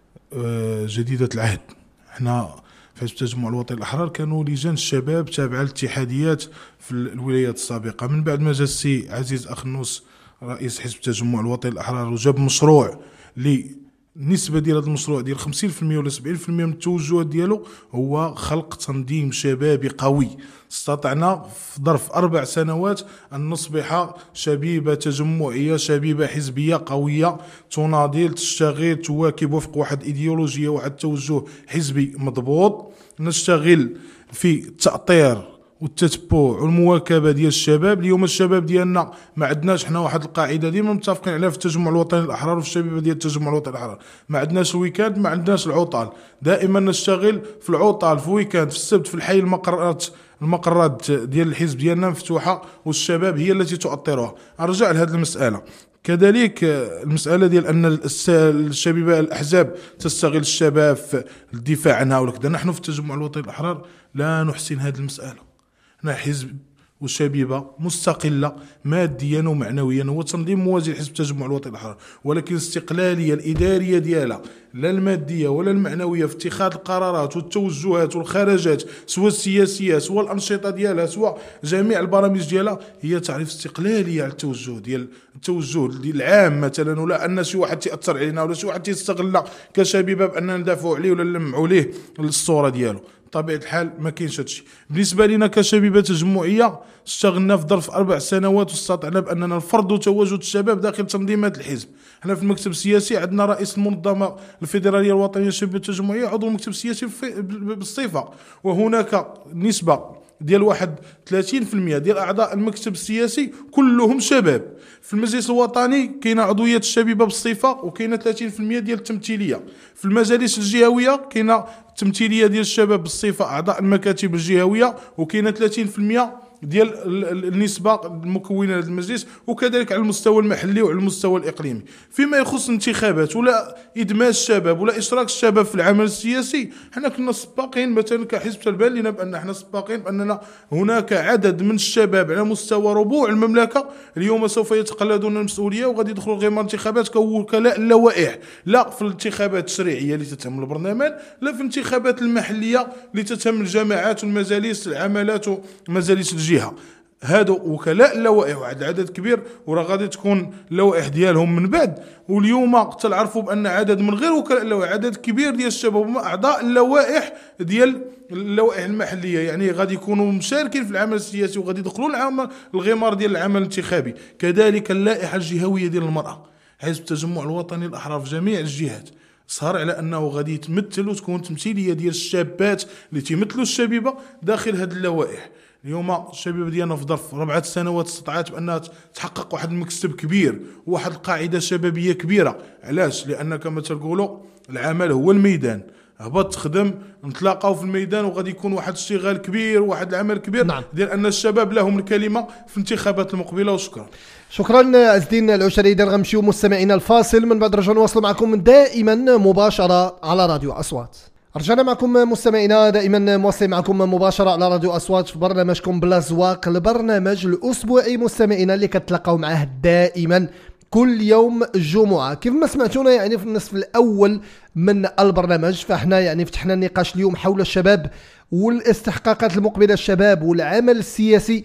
جديدة العهد، احنا في حزب التجمع الوطني الأحرار كانوا لجان الشباب تابعة للاتحاديات في الولايات السابقة. من بعد ما جا السي عزيز أخنوس رئيس حزب التجمع الوطني الأحرار وجاب مشروع لي النسبة ديال هذا المشروع ديال خمسين بالمئة ولا سبعين بالمئة من التوجهات ديالو هو خلق تنظيم شبابي قوي. استطعنا في ظرف أربع سنوات أن نصبح شبيبة تجمعية، شبيبة حزبية قوية تناضل، تشتغل، تواكب وفق واحد إيديولوجية، واحد توجه حزبي مضبوط. نشتغل في التأطير والتتبع والمواكبه ديال الشباب. اليوم الشباب ديالنا ما عندناش حنا واحد القاعده ديما متفقين عليها في التجمع الوطني الاحرار وفي الشبيبه ديال التجمع الوطني الاحرار، ما عندناش الويكاند، ما عندناش العطل، دائما نشتغل في العطل، في ويكاند، في السبت، في الحي. المقرات المقرات ديال الحزب ديالنا مفتوحه والشباب هي التي تؤطرها. ارجع لهذه المساله. كذلك المسألة ديال أن الشبيبة الأحزاب تستغل الشباب في الدفاع عنها وكذا، نحن في التجمع الوطني الأحرار لا نحسن هذه المسألة. نحن حزب والشبيبة مستقلة ماديا ومعنويا، هو تنظيم موازي لحزب التجمع الوطني الأحرار، ولكن الاستقلالية الإدارية ديالها لا المادية ولا المعنوية في اتخاذ القرارات والتوجهات والخرجات سواء السياسية سواء الأنشطة ديالها سواء جميع البرامج ديالها، هي تعرف استقلالية على التوجه ديال التوجه ديال العام مثلا، ولا أن شي واحد تأثر علينا ولا شي واحد تستغل كشبيبة بأننا ندافعوا عليه ولا نلمعوا ليه الصورة ديالو. طبيعة الحال ما كاينش هادشي. بالنسبة لنا كشبيبة تجمعية اشتغلنا في ظرف أربع سنوات واستطعنا بأننا نفرضوا تواجد الشباب داخل تنظيمات الحزب. احنا في المكتب السياسي عندنا رئيس المنظمة الفيدرالية الوطنية للشبيبة التجمعية عضو المكتب السياسي بالصفة، وهناك نسبة ديال واحد ثلاثين بالمئة ديال أعضاء المكتب السياسي كلهم شباب. في المجلس الوطني كاينه عضوية الشبيبة بالصفة وكاينه ثلاثين بالمئة ديال التمثيلية. في المجالس الجهوية كاينه التمثيلية ديال الشباب بالصفة أعضاء المكاتب الجهوية وكاينه ثلاثين بالمئة ديال النسبة المكونة للمجلس، وكذلك على المستوى المحلي وعلى المستوى الإقليمي. فيما يخص الانتخابات ولا إدماج الشباب ولا إشراك الشباب في العمل السياسي، حنا كنا سباقين مثلا كحزب تلبان لنا بأن حنا سباقين بأننا هناك عدد من الشباب على مستوى ربوع المملكة اليوم سوف يتقلدون المسؤولية وغادي يدخلوا غير انتخابات كوكلاء اللوائح، لا في الانتخابات التشريعية اللي تتهم البرلمان، لا في الانتخابات المحلية اللي تتهم الجماعات والمجالس العملات ومجالس الجهة. هادو وكلاء اللوائح واحد العدد كبير وراه غادي تكون اللوائح ديالهم من بعد. واليوم تنعرفوا بان عدد من غير وكلاء اللوائح عدد كبير ديال الشباب هما اعضاء اللوائح ديال اللوائح المحليه، يعني غادي يكونوا مشاركين في العمل السياسي وغادي يدخلوا العمل الغمار ديال العمل الانتخابي. كذلك اللائحه الجهويه ديال المراه، حزب التجمع الوطني الاحرار في جميع الجهات صار على انه غادي يتمثل وتكون تمثيليه ديال الشابات اللي تيمثلوا الشبيبه داخل هذه اللوائح. اليوم الشبيبه ديالنا في ظرف ربعه سنوات استطاعت بانها تحقق واحد المكسب كبير وواحد القاعده شبابيه كبيره. علاش؟ لان كما تقولوا العمل هو الميدان، هبط تخدم نتلاقاو في الميدان وغادي يكون واحد الاشتغال كبير وواحد العمل كبير. نعم. ديال ان الشباب لهم الكلمه في الانتخابات المقبله. وشكرا. شكرا عز الدين العشري. اذا غنمشيو مستمعينا الفاصل، من بعد رجعوا نواصلوا معكم دائما مباشره على راديو اصوات. رجعنا معكم مستمعينا دائما مواصلين معكم مباشرة على راديو أصوات في برنامجكم بلا زواق، البرنامج الأسبوعي مستمعينا اللي كتلقاو معاه دائما كل يوم الجمعة. كيف ما سمعتونا يعني في النصف الأول من البرنامج، فاحنا يعني فتحنا النقاش اليوم حول الشباب والاستحقاقات المقبلة الشباب والعمل السياسي،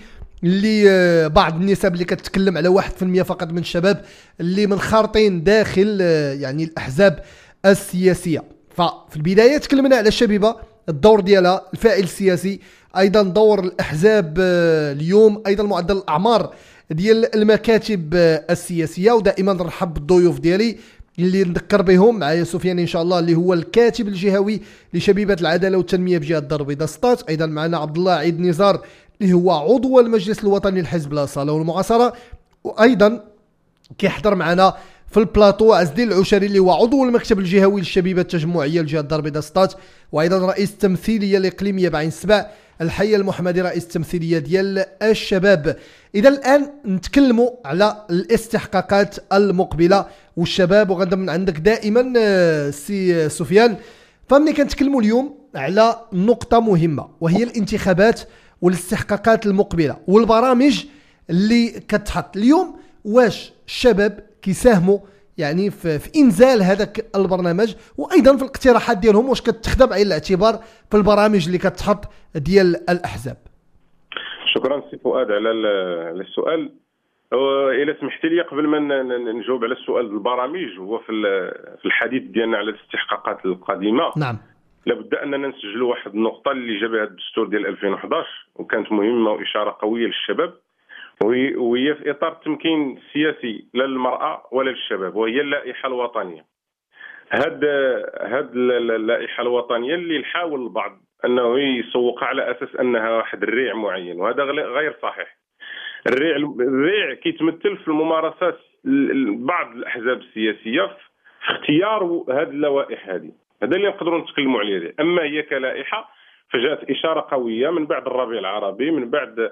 اللي بعض النسب اللي كتتكلم على واحد في المية فقط من الشباب اللي منخرطين داخل يعني الأحزاب السياسية. ففي البداية تكلمنا على الشبيبة، الدور ديالها، الفاعل السياسي، أيضا دور الأحزاب اليوم، أيضا معدل الأعمار ديال المكاتب السياسية. ودائما نرحب بالضيوف ديالي اللي نذكر بهم. معايا سفيان إن شاء الله اللي هو الكاتب الجهوي لشبيبة العدالة والتنمية بجهة الدار البيضاء سطات. أيضا معنا عبد الله عيد نزار اللي هو عضو المجلس الوطني للحزب الأصالة والمعاصرة، وأيضا كيحضر معنا في البلاطو عز الدين العشري اللي هو عضو المكتب الجهوي للشبيبة التجمعية لجهة الدار البيضاء سطات، وايضا رئيس التمثيلية الاقليمية بعين السبع الحي المحمدي رئيس التمثيليه ديال الشباب. اذا الان نتكلموا على الاستحقاقات المقبله والشباب، وغدا من عندك دائما سي سفيان. فمني كنتكلموا اليوم على نقطه مهمه وهي الانتخابات والاستحقاقات المقبله والبرامج اللي كتحط اليوم. واش الشباب كيساهموا يعني في, في انزال هذاك البرنامج، وايضا في الاقتراحات ديالهم واش كتخدم بعين الاعتبار في البرامج اللي كتحط ديال الاحزاب؟ شكرا سي فؤاد على السؤال. الى سمحت لي قبل ما نجاوب على السؤال البرامج، هو في في الحديث ديالنا على الاستحقاقات القادمه. نعم، لابد اننا نسجلوا واحد النقطه اللي جابها الدستور ديال ألفين وأحد عشر وكانت مهمه واشاره قويه للشباب، وهي في اطار التمكين السياسي لا للمراه ولا للشباب، وهي اللائحه الوطنيه. هاد هاد اللائحه الوطنيه اللي نحاول البعض انه يسوقها على اساس انها واحد الريع معين، وهذا غير صحيح. الريع الريع كيتمثل في الممارسات بعض الاحزاب السياسيه في اختيار هذه اللوائح. هذه هذا اللي نقدروا نتكلموا عليه. اما هي كلائحه فجاءت اشاره قويه من بعد الربيع العربي، من بعد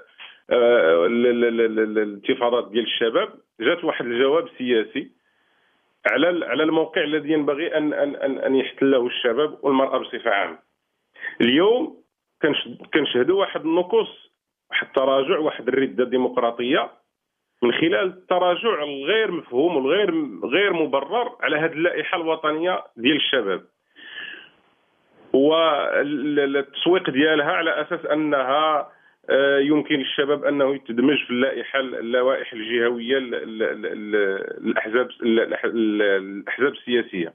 الانتفاضات ديال الشباب، جات واحد الجواب سياسي على على الموقع الذي ينبغي ان ان ان يحتله الشباب والمراه بصفه عامه. اليوم كنشهدوا واحد النقص، واحد التراجع، واحد الرده الديمقراطيه من خلال التراجع الغير مفهوم والغير غير مبرر على هذه اللائحه الوطنيه ديال الشباب، والتسويق ديالها على اساس انها يمكن للشباب انه يتدمج في اللائحه اللوائح الجهويه الاحزاب الاحزاب السياسيه.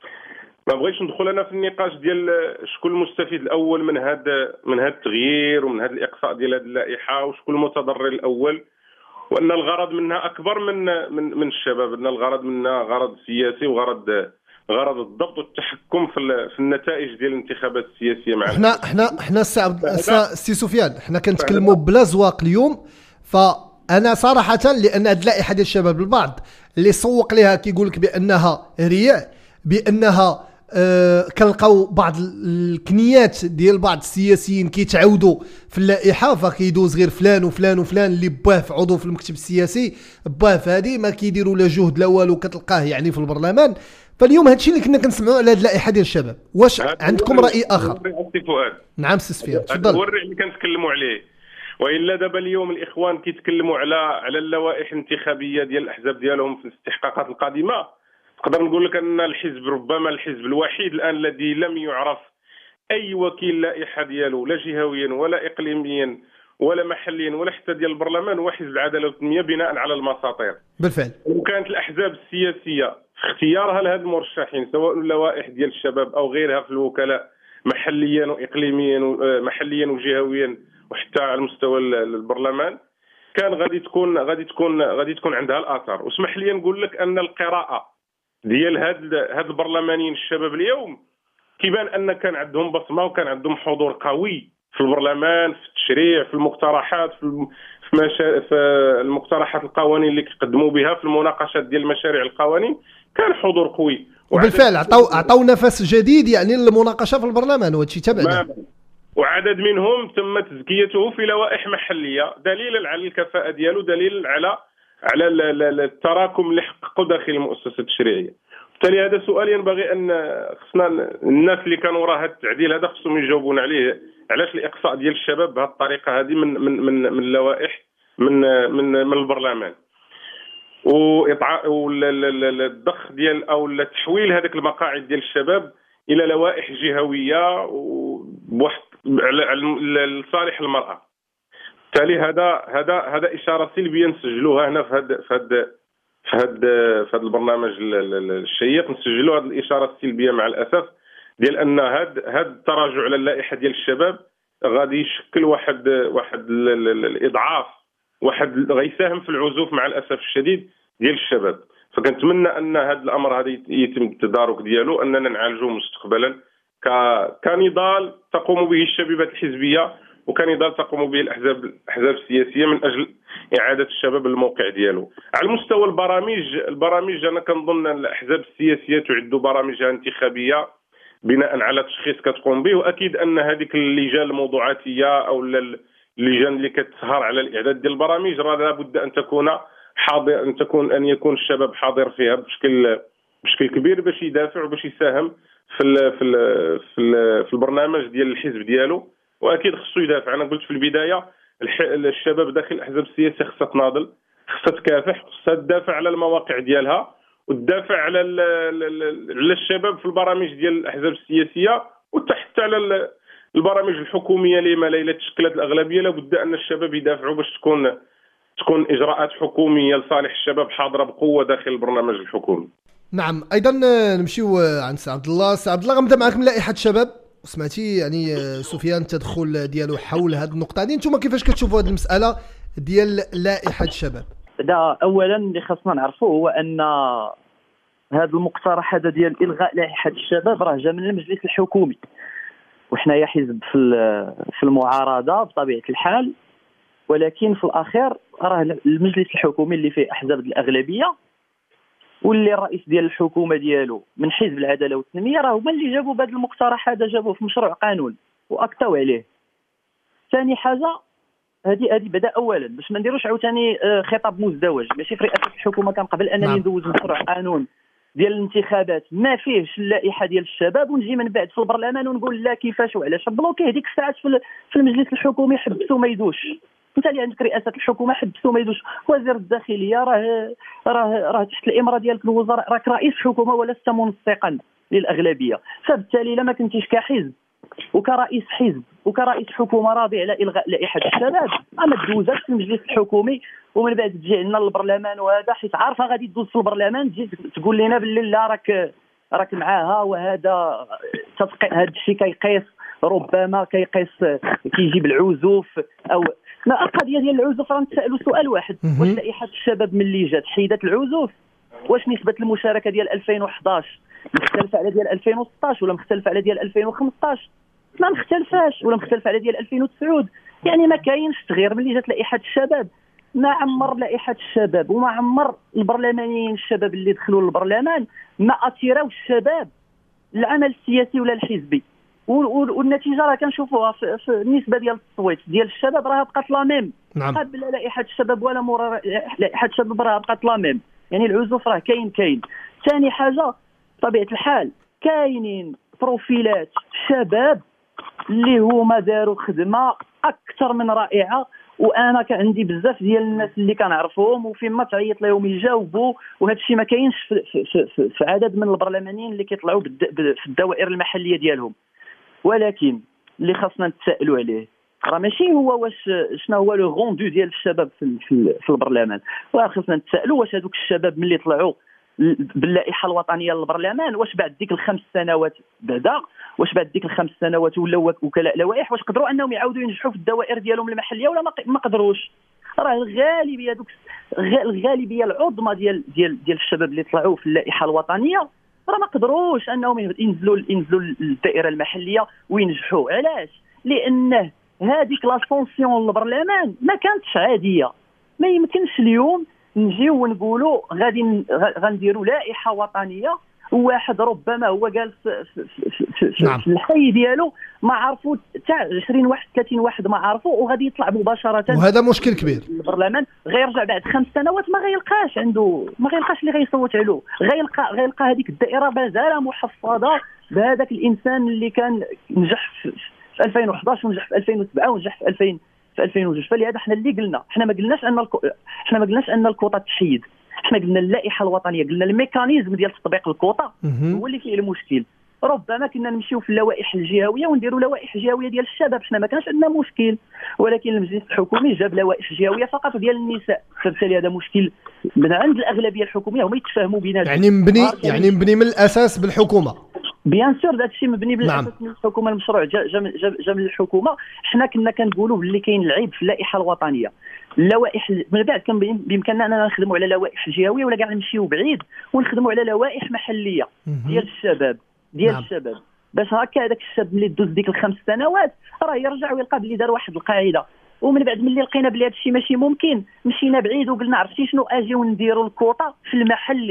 ما بغيتش ندخل انا في النقاش ديال شكون المستفيد الاول من هذا من هذا التغيير ومن هذا الاقصاء ديال هذه اللائحه، وشكون المتضرر الاول، وان الغرض منها اكبر من من من الشباب، ان الغرض منها غرض سياسي وغرض غرض الضبط والتحكم في في النتائج ديال الانتخابات السياسيه. مع احنا احنا احنا الساعه سي سفيان حنا كنتكلموا بلا زواق اليوم. فانا صراحه لان هذه اللائحه ديال الشباب البعض اللي سوق لها كيقول لك بانها رياء، بانها آه كنلقاو بعض الكنيات ديال بعض السياسيين كيتعاودوا في اللائحه، فكيدوز غير فلان وفلان وفلان اللي باه في عضو في المكتب السياسي، باه في هذه ما كيديروا لا جهد لا والو، كتلقاه يعني في البرلمان. فاليوم هادشي اللي كنا كنسمعوا على هذه اللائحه ديال الشباب، واش عندكم راي اخر؟ نعم سي سفيان تفضل. هذا هو الرأي اللي كنتكلموا عليه. والا دابا اليوم الاخوان كيتكلموا على على اللوائح الانتخابيه ديال الاحزاب ديالهم في الاستحقاقات القادمه، نقدر نقول لك ان الحزب ربما الحزب الوحيد الان الذي لم يعرف اي وكيل لائحه ديالو لا جهويا ولا اقليميا ولا محليا ولا حتى ديال البرلمان هو حزب العداله والتنميه، بناء على المساطير. بالفعل. وكانت الاحزاب السياسيه في اختيارها لهذ المرشحين سواء اللوائح ديال الشباب او غيرها في الوكلاء محليا واقليميا محليا وجهويا وحتى على مستوى البرلمان، كان غادي تكون غادي تكون غادي تكون عندها الاثر. واسمح لي نقول لك ان القراءه ديال هاد هاد البرلمانيين الشباب اليوم كيبان ان كان عندهم بصمه وكان عندهم حضور قوي في البرلمان، في التشريع، في المقترحات، في مشا... في المقترحات القوانين اللي كيقدموا بها، في المناقشات ديال مشاريع القوانين كان حضور قوي. وبالفعل عطاو عطاو نفس جديد يعني للمناقشه في البرلمان، وهادشي تبعنا. وعدد منهم تم تزكيته في لوائح محليه، دليلا على الكفاءه ديالو، دليل على على التراكم اللي حققوا داخل المؤسسه التشريعيه. بالتالي هذا سؤال ينبغي ان خصنا الناس اللي كانوا وراء هذا التعديل هذا خصهم يجاوبون عليه. علاش الاقصاء ديال الشباب بهذه الطريقه هذه من من من من اللوائح من من من البرلمان، والضخ ديال او تحويل هذاك المقاعد ديال الشباب الى لوائح جهويه وبواحد لصالح المراه. بالتالي هذا هذا هذا اشاره سلبيه نسجلوها هنا في هذا في هذا في هذا في هذا البرنامج الشيق، نسجلوا هذه الاشاره السلبيه مع الاسف ديال ان هذا هذا التراجع على اللائحه ديال الشباب غادي يشكل واحد واحد الاضعاف، واحد غيساهم في العزوف مع الاسف الشديد ديال الشباب. فكنتمنى ان هذا الامر هذا يتم التدارك ديالو، اننا نعالجوه مستقبلا كنضال تقوم به الشبيبات الحزبيه وكنضال تقوم به الاحزاب الاحزاب السياسيه من اجل اعاده الشباب للموقع ديالو. على المستوى البرامج البرامج انا كنظن الاحزاب السياسيه تعد برامجها انتخابيه بناء على تشخيص كتقوم به. واكيد ان هذيك اللجان الموضوعاتيه او اللجان اللي كتسهر على الاعداد ديال البرامج راه لابد ان تكون حاضر ان تكون ان يكون الشباب حاضر فيها بشكل بشكل كبير باش يدافع وباش يساهم في ال في ال في, ال في البرنامج ديال الحزب ديالو. واكيد خصو يدافع. انا قلت في البدايه الشباب داخل الاحزاب السياسيه خصها تناضل، خصها تكافح، خصها تدافع على المواقع ديالها وتدافع على على الشباب في البرامج ديال الاحزاب السياسيه وحتى على البرامج الحكوميه لما لا تشكلت الاغلبيه. لابد ان الشباب يدافعوا باش تكون تكون اجراءات حكوميه لصالح الشباب حاضره بقوه داخل البرنامج الحكومي. نعم. ايضا نمشيو عند سي عبد الله. سي عبد الله غنبدا معك من لائحه الشباب. سمعتي يعني سفيان التدخل ديالو حول هذه النقطه هذه، نتوما كيفاش كتشوفوا هذه المساله ديال لائحه الشباب؟ دا اولا اللي خاصنا نعرفوه هو ان هذا المقترح هذا ديال الغاء لائحه الشباب راه جا من المجلس الحكومي، وحنايا حزب في في المعارضه بطبيعه الحال، ولكن في الاخير راه المجلس الحكومي اللي فيه احزاب الاغلبيه واللي الرئيس ديال الحكومه ديالو من حزب العداله والتنميه راه هما اللي جابوا بهذا المقترح هذا، جابوه في مشروع قانون واكتوا عليه. ثاني حاجه هذه هذه بدا اولا باش ما نديروش عاوتاني خطاب مزدوج. ماشي في رئاسه الحكومه كان قبل انني ندوز مشروع قانون ديال الانتخابات ما فيهش اللائحه ديال الشباب ونجي من بعد في البرلمان ونقول لا كيفاش وعلاش. بلوكيه ديك الساعات في المجلس الحكومي حبسوا ما يدوش. انت اللي عندك رئاسه الحكومه حبسوا ما يدوش. وزير الداخليه راه راه راه تحت الامره ديالك الوزراء، راك رئيس حكومه ولست منسقا للاغلبيه. فبالتالي لما كنتيش كحزب وكرئيس حزب وكرئيس حكومه راضي على الغاء لائحه الشباب اما تدوزش في المجلس الحكومي ومن بعد تجي عندنا للبرلمان، وهذا حيت عارفه غادي تدوز في البرلمان تجي تقول لنا باللي لا راك راك معاها وهذا هذا الشيء كيقيس ربما كيقيس كيجيب العزوف او لا. القضيه ديال العزوف راه نتسالوا سؤال واحد، واش لائحه الشباب ملي جات حيدت العزوف؟ واش نسبه المشاركه ديال ألفين وحداش مختلفه على ديال ألفين وستطاش ولا مختلفه على ديال ألفين وخمسطاش؟ ما مختلفاش. ولا مختلفه على ديال ألفين وتسعة؟ يعني ما كاينش تغيير ملي جات لائحه الشباب. ما عمر لائحه الشباب وما عمر البرلمانيين الشباب اللي دخلوا للبرلمان ما اثيروا الشباب العمل السياسي ولا الحزبي. والنتيجه راه كنشوفوها في, في النسبه ديال التصويت ديال الشباب راه بقات لا ميم. نعم. قبل لائحه الشباب ولا مورا لائحه الشباب راه بقات لا ميم. يعني العزوف راه كاين كاين. ثاني حاجه بطبيعه الحال كاينين بروفيلات شباب اللي هما داروا خدمه اكثر من رائعه، وانا كان عندي بزاف ديال الناس اللي كنعرفهم وفين ما تعيط لهم يجاوبوا، وهذا الشيء ما كاينش في, في, في, في عدد من البرلمانيين اللي كيطلعوا في الدوائر المحليه ديالهم. ولكن اللي خاصنا نتسائلوا عليه راه ماشي هو واش شنو هو لو غوندو ديال الشباب في في, في البرلمان، راه خاصنا نتسائلوا واش هذوك الشباب ملي طلعوا باللائحه الوطنيه للبرلمان واش بعد ديك الخمس سنوات بعدا واش بعد ديك الخمس سنوات ولاو وكلاء لوائح واش قدروا انهم يعاودوا ينجحوا في الدوائر ديالهم المحليه ولا ما قدروش؟ راه الغالبيه دوك الغالبيه العظمى ديال ديال ديال الشباب اللي طلعوا في اللائحه الوطنيه راه ما قدروش انهم ينزلوا ينزلوا للدائره المحليه وينجحوا. علاش؟ لانه هذيك لاسونسيون للبرلمان ما كانتش عاديه. ما يمكنش اليوم نجيو ونقولوا غادي غنديروا لائحه وطنيه وواحد ربما هو جالس في, في, في, في, نعم. في الحي ديالو ما عرفوا تاع عشرين واحد ثلاثين واحد ما عرفوا وغادي يطلع مباشره وهذا مشكل كبير. البرلمان غيرجع بعد خمس سنوات ما غيلقاش عنده ما غيلقاش اللي غيصوت عليه، غيلقى غيلقى هذيك الدائره مازال محفظه بهذاك الانسان اللي كان نجح في ألفين وحداش ونجح في ألفين وسبعة ونجح في ألفين في ألفين وجوج. فلهذا حنا اللي قلنا حنا ما قلناش ان الكو... حنا ما قلناش ان الكوطه تحيد، حنا قلنا اللائحه الوطنيه، قلنا الميكانيزم ديال تطبيق الكوطه هو اللي فيه المشكل. ربما كنا نمشيو في اللوائح الجهويه ونديروا لوائح جهويه ديال الشباب، حنا ما كانش عندنا مشكل، ولكن المجلس الحكومي جاب لوائح جهويه فقط ديال النساء، فبالتالي هذا مشكل من عند الاغلبيه الحكوميه هما يتفاهموا بيناتهم. يعني مبني يعني مبني من الاساس بالحكومه. بيان سور هذا الشيء مبني بالاساس نعم. من الحكومه، المشروع جا جا, جا, جا من الحكومه. حنا كنا كنقولوا باللي كاين العيب في اللائحه الوطنيه. اللوائح من بعد كان بامكاننا اننا نخدموا على لوائح جهويه ولا كاع نمشيو بعيد ونخدموا على لوائح محليه ديال الشباب ديال نعم. الشباب باش هكا هذاك الشاب اللي دوز ديك الخمس سنوات راه يرجع ويلقى باللي دار واحد القاعده. ومن بعد ملي لقينا بلي هذا الشيء ماشي ممكن مشينا بعيد وقلنا عرفتي شنو اجيو نديروا الكوطه في المحلي.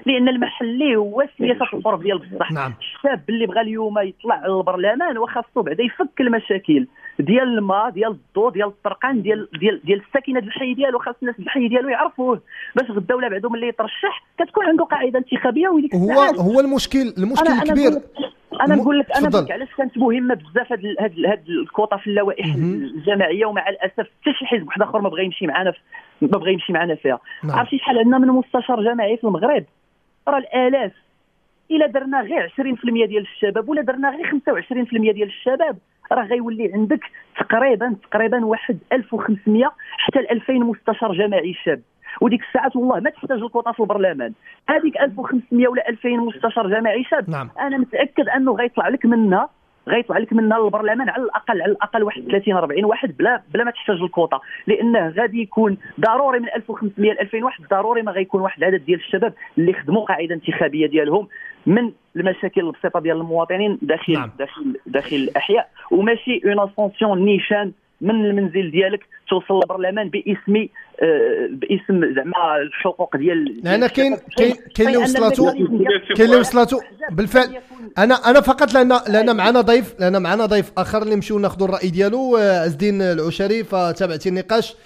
لان المحلي هو سياسه الغرب ديال بصح. نعم. الشاب اللي بغى اليوم يطلع للبرلمان وخاصو بعدا يفك المشاكل ديال الماء ديال الضوء ديال الطرقان ديال ديال ديال الساكنه ديال الحي ديالو، خاص الناس الحي ديالو يعرفوه باش غدا ولا بعدو ملي يترشح كتكون عنده قاعده انتخابيه. وديك هو هو المشكل المشكل أنا الكبير. انا نقول لك انا تفضل. نقول لك علاش كانت مهمه بزاف هاد هاد هاد الكوطه في اللوائح الجماعيه، ومع الاسف حتى شي حزب واحد اخر ما بغى يمشي معنا ما بغى يمشي معنا فيها. نعم. عرفتي شحال عندنا من مستشار جماعي في المغرب؟ راه الالاف. الا درنا غير عشرين بالمئة ديال الشباب ولا درنا غير خمسة وعشرين بالمئة ديال الشباب راه غيولي عندك تقريبا تقريبا واحد ألف وخمسمئة حتى ألفين مستشار جماعي شاب. وديك الساعات والله ما تحتاج الكوطه في البرلمان. هذيك ألف وخمسمئة ولا ألفين مستشار جماعي شاب. نعم. انا متاكد انه غيطلع لك منها غيطلع لك منها للبرلمان على الاقل على الاقل واحد ثلاثين أربعين واحد بلا بلا ما تحتاج الكوطه، لانه غادي يكون ضروري من ألف وخمسمئة ل ألفين واحد ضروري ما غيكون واحد العدد ديال الشباب اللي خدموا قاعده انتخابيه ديالهم من المشاكل البسيطه ديال المواطنين داخل نعم. داخل داخل الاحياء، وماشي اون اسونسيون نيشان من المنزل ديالك توصل للبرلمان باسم آه باسم زعما الحقوق ديال. انا كاين كاين كاين اللي وصلاتو كاين اللي وصلاتو بالفعل. انا انا فقط لان لان معنا ضيف لان معنا ضيف اخر اللي نمشيو ناخذوا الراي ديالو، عز الدين العشري، فتابعتي النقاش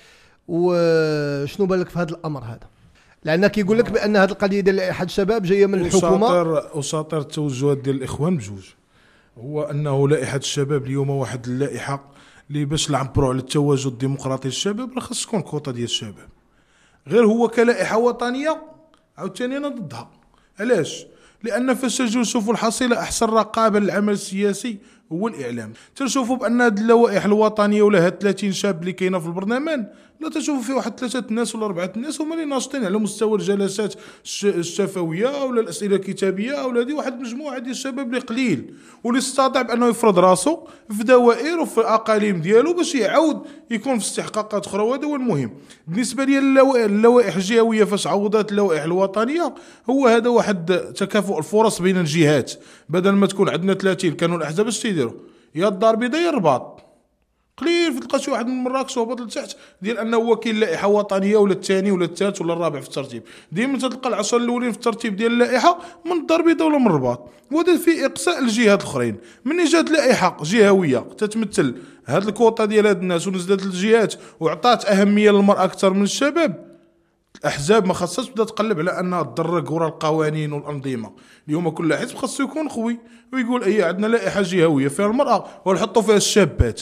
وشنو بالك في هذا الامر هذا؟ لان كيقول لك بان هذه القضيه ديال لائحه الشباب جايه من الحكومه. وساطر وساطر التوجهات ديال الاخوان بجوج، هو انه لائحه الشباب اليوم واحد اللائحه اللي باش نعبروا على التواجد الديمقراطي للشباب راه خاص تكون كوطه ديال الشباب. غير هو كلائحه وطنيه عاوتاني انا ضدها. علاش؟ لان فاش تجيو نشوفوا الحصيله احسن رقابه للعمل السياسي هو الاعلام. تنشوفوا بان هذه اللوائح الوطنيه ولا هاد ثلاثين شاب اللي كاينه في البرلمان لا تشوفوا فيه واحد ثلاثه الناس ولا اربعه الناس هما اللي ناشطين على مستوى الجلسات الشفويه ولا الاسئله الكتابيه، ولا هذه واحد مجموعه ديال الشباب اللي قليل واللي استطاع بانه يفرض راسه في دوائر وفي الاقاليم ديالو باش يعاود يكون في استحقاقات اخرى. وهذا هو المهم بالنسبه لي. اللوائح الجهويه فاش عوضات اللوائح الوطنيه هو هذا واحد تكافؤ الفرص بين الجهات، بدل ما تكون عندنا ثلاثين كانوا الاحزاب اش تيديروا يا الدار البيضاء يا الرباط. قليل تلقى شي واحد من مراكش وهبط لتحت ديال انه وكيل لائحه وطنيه ولا الثاني ولا الثالث ولا الرابع في الترتيب. ديما تلقى العشر الاولين في الترتيب ديال اللائحه من الدار البيضاء ولا من الرباط، وهذا في اقصاء الجهات الاخرين. من جات لائحه جهويه تتمثل هذه الكوطه ديال هاد الناس ونزلت الجهات وعطات اهميه للمراه اكثر من الشباب، الاحزاب ما خاصهاش تبدا تقلب على انها تدرج وراء القوانين والانظمه. اليوم كل حزب خاصو يكون قوي ويقول اي عندنا لائحه جهويه فيها المراه ونحطوا فيها الشابات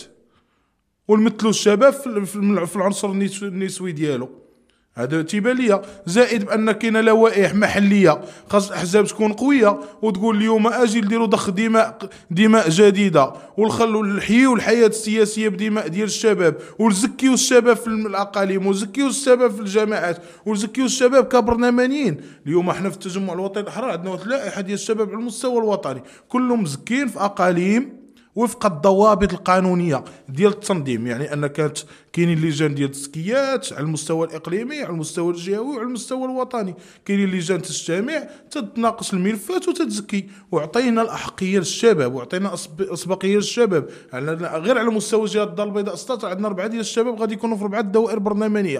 ونمثلوا الشباب في العنصر النسوي ديالو. هذا تيبان ليا. زائد بان كاينه لوائح محليه خاص الاحزاب تكون قويه وتقول اليوم اجي نديروا ضخ دماء دماء جديده ونخلوا نحيوا الحياه السياسيه بدماء ديال الشباب ونزكيوا الشباب في الاقاليم ونزكيوا الشباب في الجامعات ونزكيوا الشباب كبرلمانيين. اليوم احنا في التجمع الوطني الاحرار عندنا لائحه ديال الشباب على المستوى الوطني كلهم مزكين في اقاليم وفق الضوابط القانونيه ديال التنظيم، يعني ان كانت كاينين لجان ديال التزكيات على المستوى الاقليمي على المستوى الجهوي وعلى المستوى الوطني، كاينين لجان تجتمع تتناقش الملفات وتتزكي. وعطينا الاحقيه للشباب وعطينا اسبقيه للشباب غير على مستوى جهه الدار البيضاء. استطاع عندنا اربعه ديال الشباب غادي يكونوا في اربعه دوائر برلمانيه،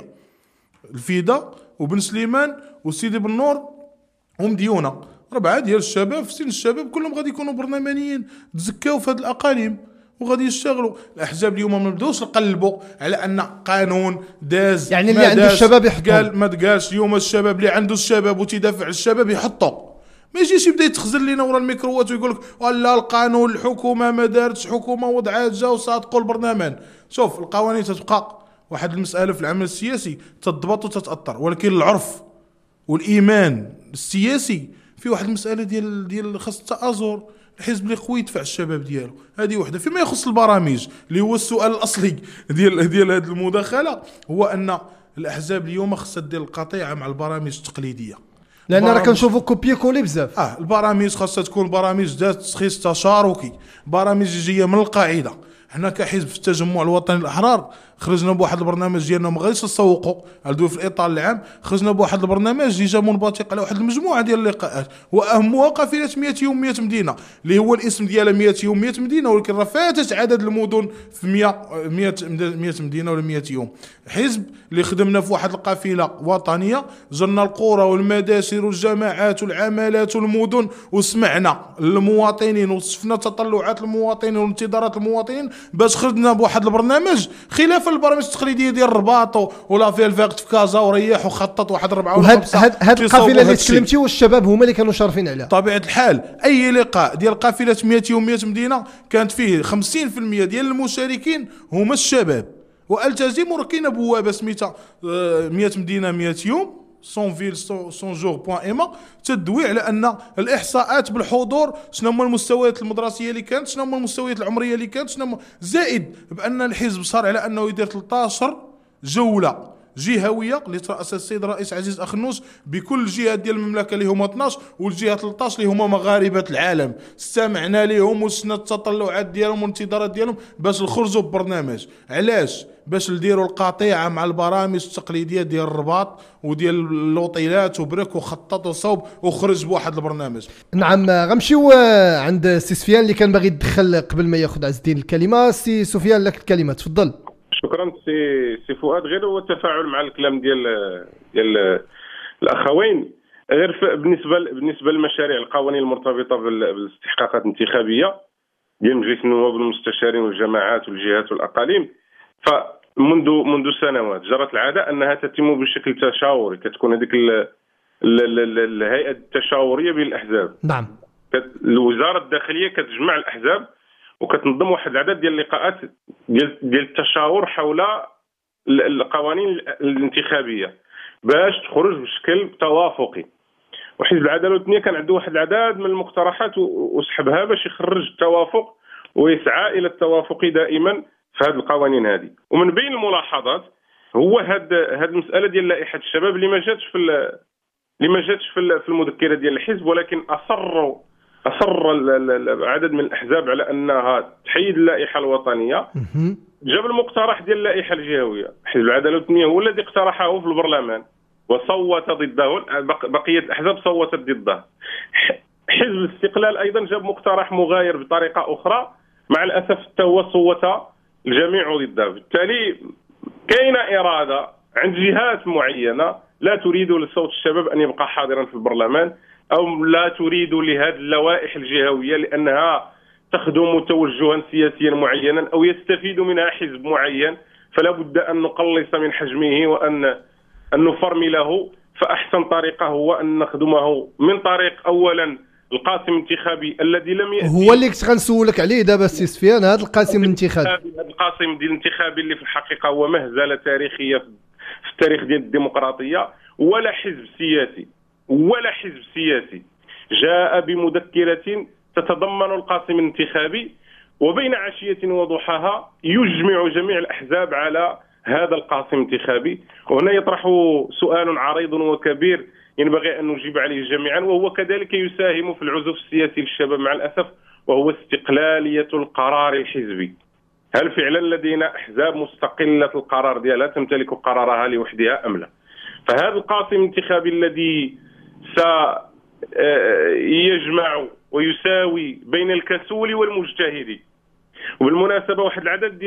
الفيدا وبن سليمان وسيدي بن نور ومديونه. ربعه ديال الشباب في سن الشباب كلهم غادي يكونوا برلمانيين تزكاو في هذه الاقاليم وغادي يشتغلوا. الاحزاب اليوم ما نبداوش نقلبوا على ان قانون داز يعني اللي عنده الشباب يحط قال ما تقالش. اليوم الشباب اللي عنده الشباب وتدافع على الشباب يحطوا، ما يجيش يبدا يتخزن لنا ورا الميكروات ويقول لك والله القانون الحكومه ما دارتش، حكومه وضعات جا وصادقوا البرلمان. شوف القوانين تتبقى واحد المساله في العمل السياسي تتضبط وتتاثر، ولكن العرف والايمان السياسي في واحد المساله ديال ديال خاص التآزر. الحزب اللي قوي يدفع الشباب ديالو هذه وحده. فيما يخص البرامج اللي هو السؤال الاصلي ديال ديال هذه المداخله هو ان الاحزاب اليوم خاصها دير القطيعه مع البرامج التقليديه، لان راه كنشوفوا كوبي كولي بزاف. اه البرامج خاصها تكون برامج ذات تشخيص تشاركي، برامج جايه من القاعده. حنا كحزب في التجمع الوطني الاحرار خرجنا بواحد البرنامج ديالنا ما غاديش نسوقوا هادو في الاطار العام، خرجنا بواحد البرنامج اللي جا منبثق على واحد المجموعه ديال اللقاءات، واهمها قافله مئة يوم مئة مدينه اللي هو الاسم ديالها مئة يوم مئة مدينه، ولكن راه فاتت عدد المدن في مئة مئة مدينه ولا مئة يوم. حزب اللي خدمنا في واحد القافله وطنيه، زرنا القرى والمداسر والجماعات والعمالات والمدن وسمعنا المواطنين وصفنا تطلعات المواطنين وانتظارات المواطنين باش خرجنا بواحد البرنامج خلاف البرامج التقليديه ديال الرباط ولا فيها الفاقت في كازا وريح وخطط واحد أربعة وهاد هاد القافله اللي تكلمتي والشباب هما اللي كانوا شارفين عليها. طبيعه الحال اي لقاء ديال قافله مئة يوم مئة مدينه كانت فيه خمسين بالمئة ديال المشاركين هما الشباب، والتزم وركينا بوابه سميتها مئة مدينه مئة يوم سون فيل سون جور بوان ايما تدوي على ان الاحصاءات بالحضور شنو هما المستويات المدرسيه اللي كانت، شنو هما المستويات العمريه اللي كانت، شنو زائد بان الحزب صار على انه يدير ثلاثة عشر جوله جهويه اللي ترأس السيد الرئيس عزيز اخنوس بكل الجهات ديال المملكه اللي هما اثناش، والجهه ثلاثة عشر اللي هما مغاربه العالم، استمعنا لهم وسنا التطلعات ديالهم والانتظارات ديالهم باش نخرجوا ببرنامج. علاش؟ باش نديروا القطيعه مع البرامج التقليديه ديال الرباط وديال اللوطيلات وبرك وخطط وصوب وخرج بواحد البرنامج. نعم، غنمشيو عند سي سفيان اللي كان باغي يدخل قبل ما ياخذ عز الدين الكلمه. سي سفيان لك الكلمه، تفضل. شكرا سي سي فؤاد. غير هو التفاعل مع الكلام ديال ديال الاخوين، غير بالنسبه بالنسبه للمشاريع القوانين المرتبطه بالاستحقاقات الانتخابيه ديال مجلس النواب والمستشارين والجماعات والجهات والاقاليم، فمنذ منذ سنوات جرت العاده انها تتم بشكل تشاوري، كتكون هذيك الهيئه التشاوريه بين الاحزاب. نعم. الوزاره الداخليه كتجمع الاحزاب وكتنظم واحد العدد ديال اللقاءات ديال ديال التشاور حول القوانين الانتخابيه باش تخرج بشكل توافقي. وحزب العداله والتنميه كان عنده واحد العدد من المقترحات وسحبها باش يخرج التوافق ويسعى الى التوافق دائما في هذه القوانين هذه. ومن بين الملاحظات هو هاد هاد المساله ديال لائحه الشباب اللي ما جاتش في اللي ما جاتش في المذكره ديال الحزب، ولكن اصروا أصر عدد من الأحزاب على أنها تحيد اللائحة الوطنية. جاب المقترح ديال اللائحة الجهوية، حزب العدالة والتنمية هو الذي اقترحه في البرلمان وصوت ضده، بقية الأحزاب صوتت ضده. حزب الاستقلال أيضا جاب مقترح مغاير بطريقة أخرى، مع الأسف هو صوت الجميع ضده. بالتالي كاين إرادة عند جهات معينة لا تريد لصوت الشباب أن يبقى حاضرا في البرلمان، أو لا تريد لهذه اللوائح الجهوية لأنها تخدم توجها سياسيا معينا أو يستفيد منها حزب معين، فلا بد أن نقلص من حجمه وأن أن نفرمله. فأحسن طريقة هو أن نخدمه من طريق أولا القاسم الانتخابي الذي لم يأتي، هو اللي كنت غنسولك عليه دابا سي سفيان، هذا القاسم الانتخابي. هذا القاسم ديال الانتخابي اللي في الحقيقة هو مهزلة تاريخية في التاريخ ديال الديمقراطية. ولا حزب سياسي ولا حزب سياسي جاء بمذكرة تتضمن القاسم الانتخابي وبين عشية وضحاها يجمع جميع الأحزاب على هذا القاسم الانتخابي. وهنا يطرح سؤال عريض وكبير ينبغي أن نجيب عليه جميعا، وهو كذلك يساهم في العزف السياسي للشباب مع الأسف، وهو استقلالية القرار الحزبي. هل فعلا لدينا أحزاب مستقلة القرار ديالها تمتلك قرارها لوحدها أم لا؟ فهذا القاسم الانتخابي الذي سيجمع ويساوي بين الكسول والمجتهد. وبالمناسبة واحد العدد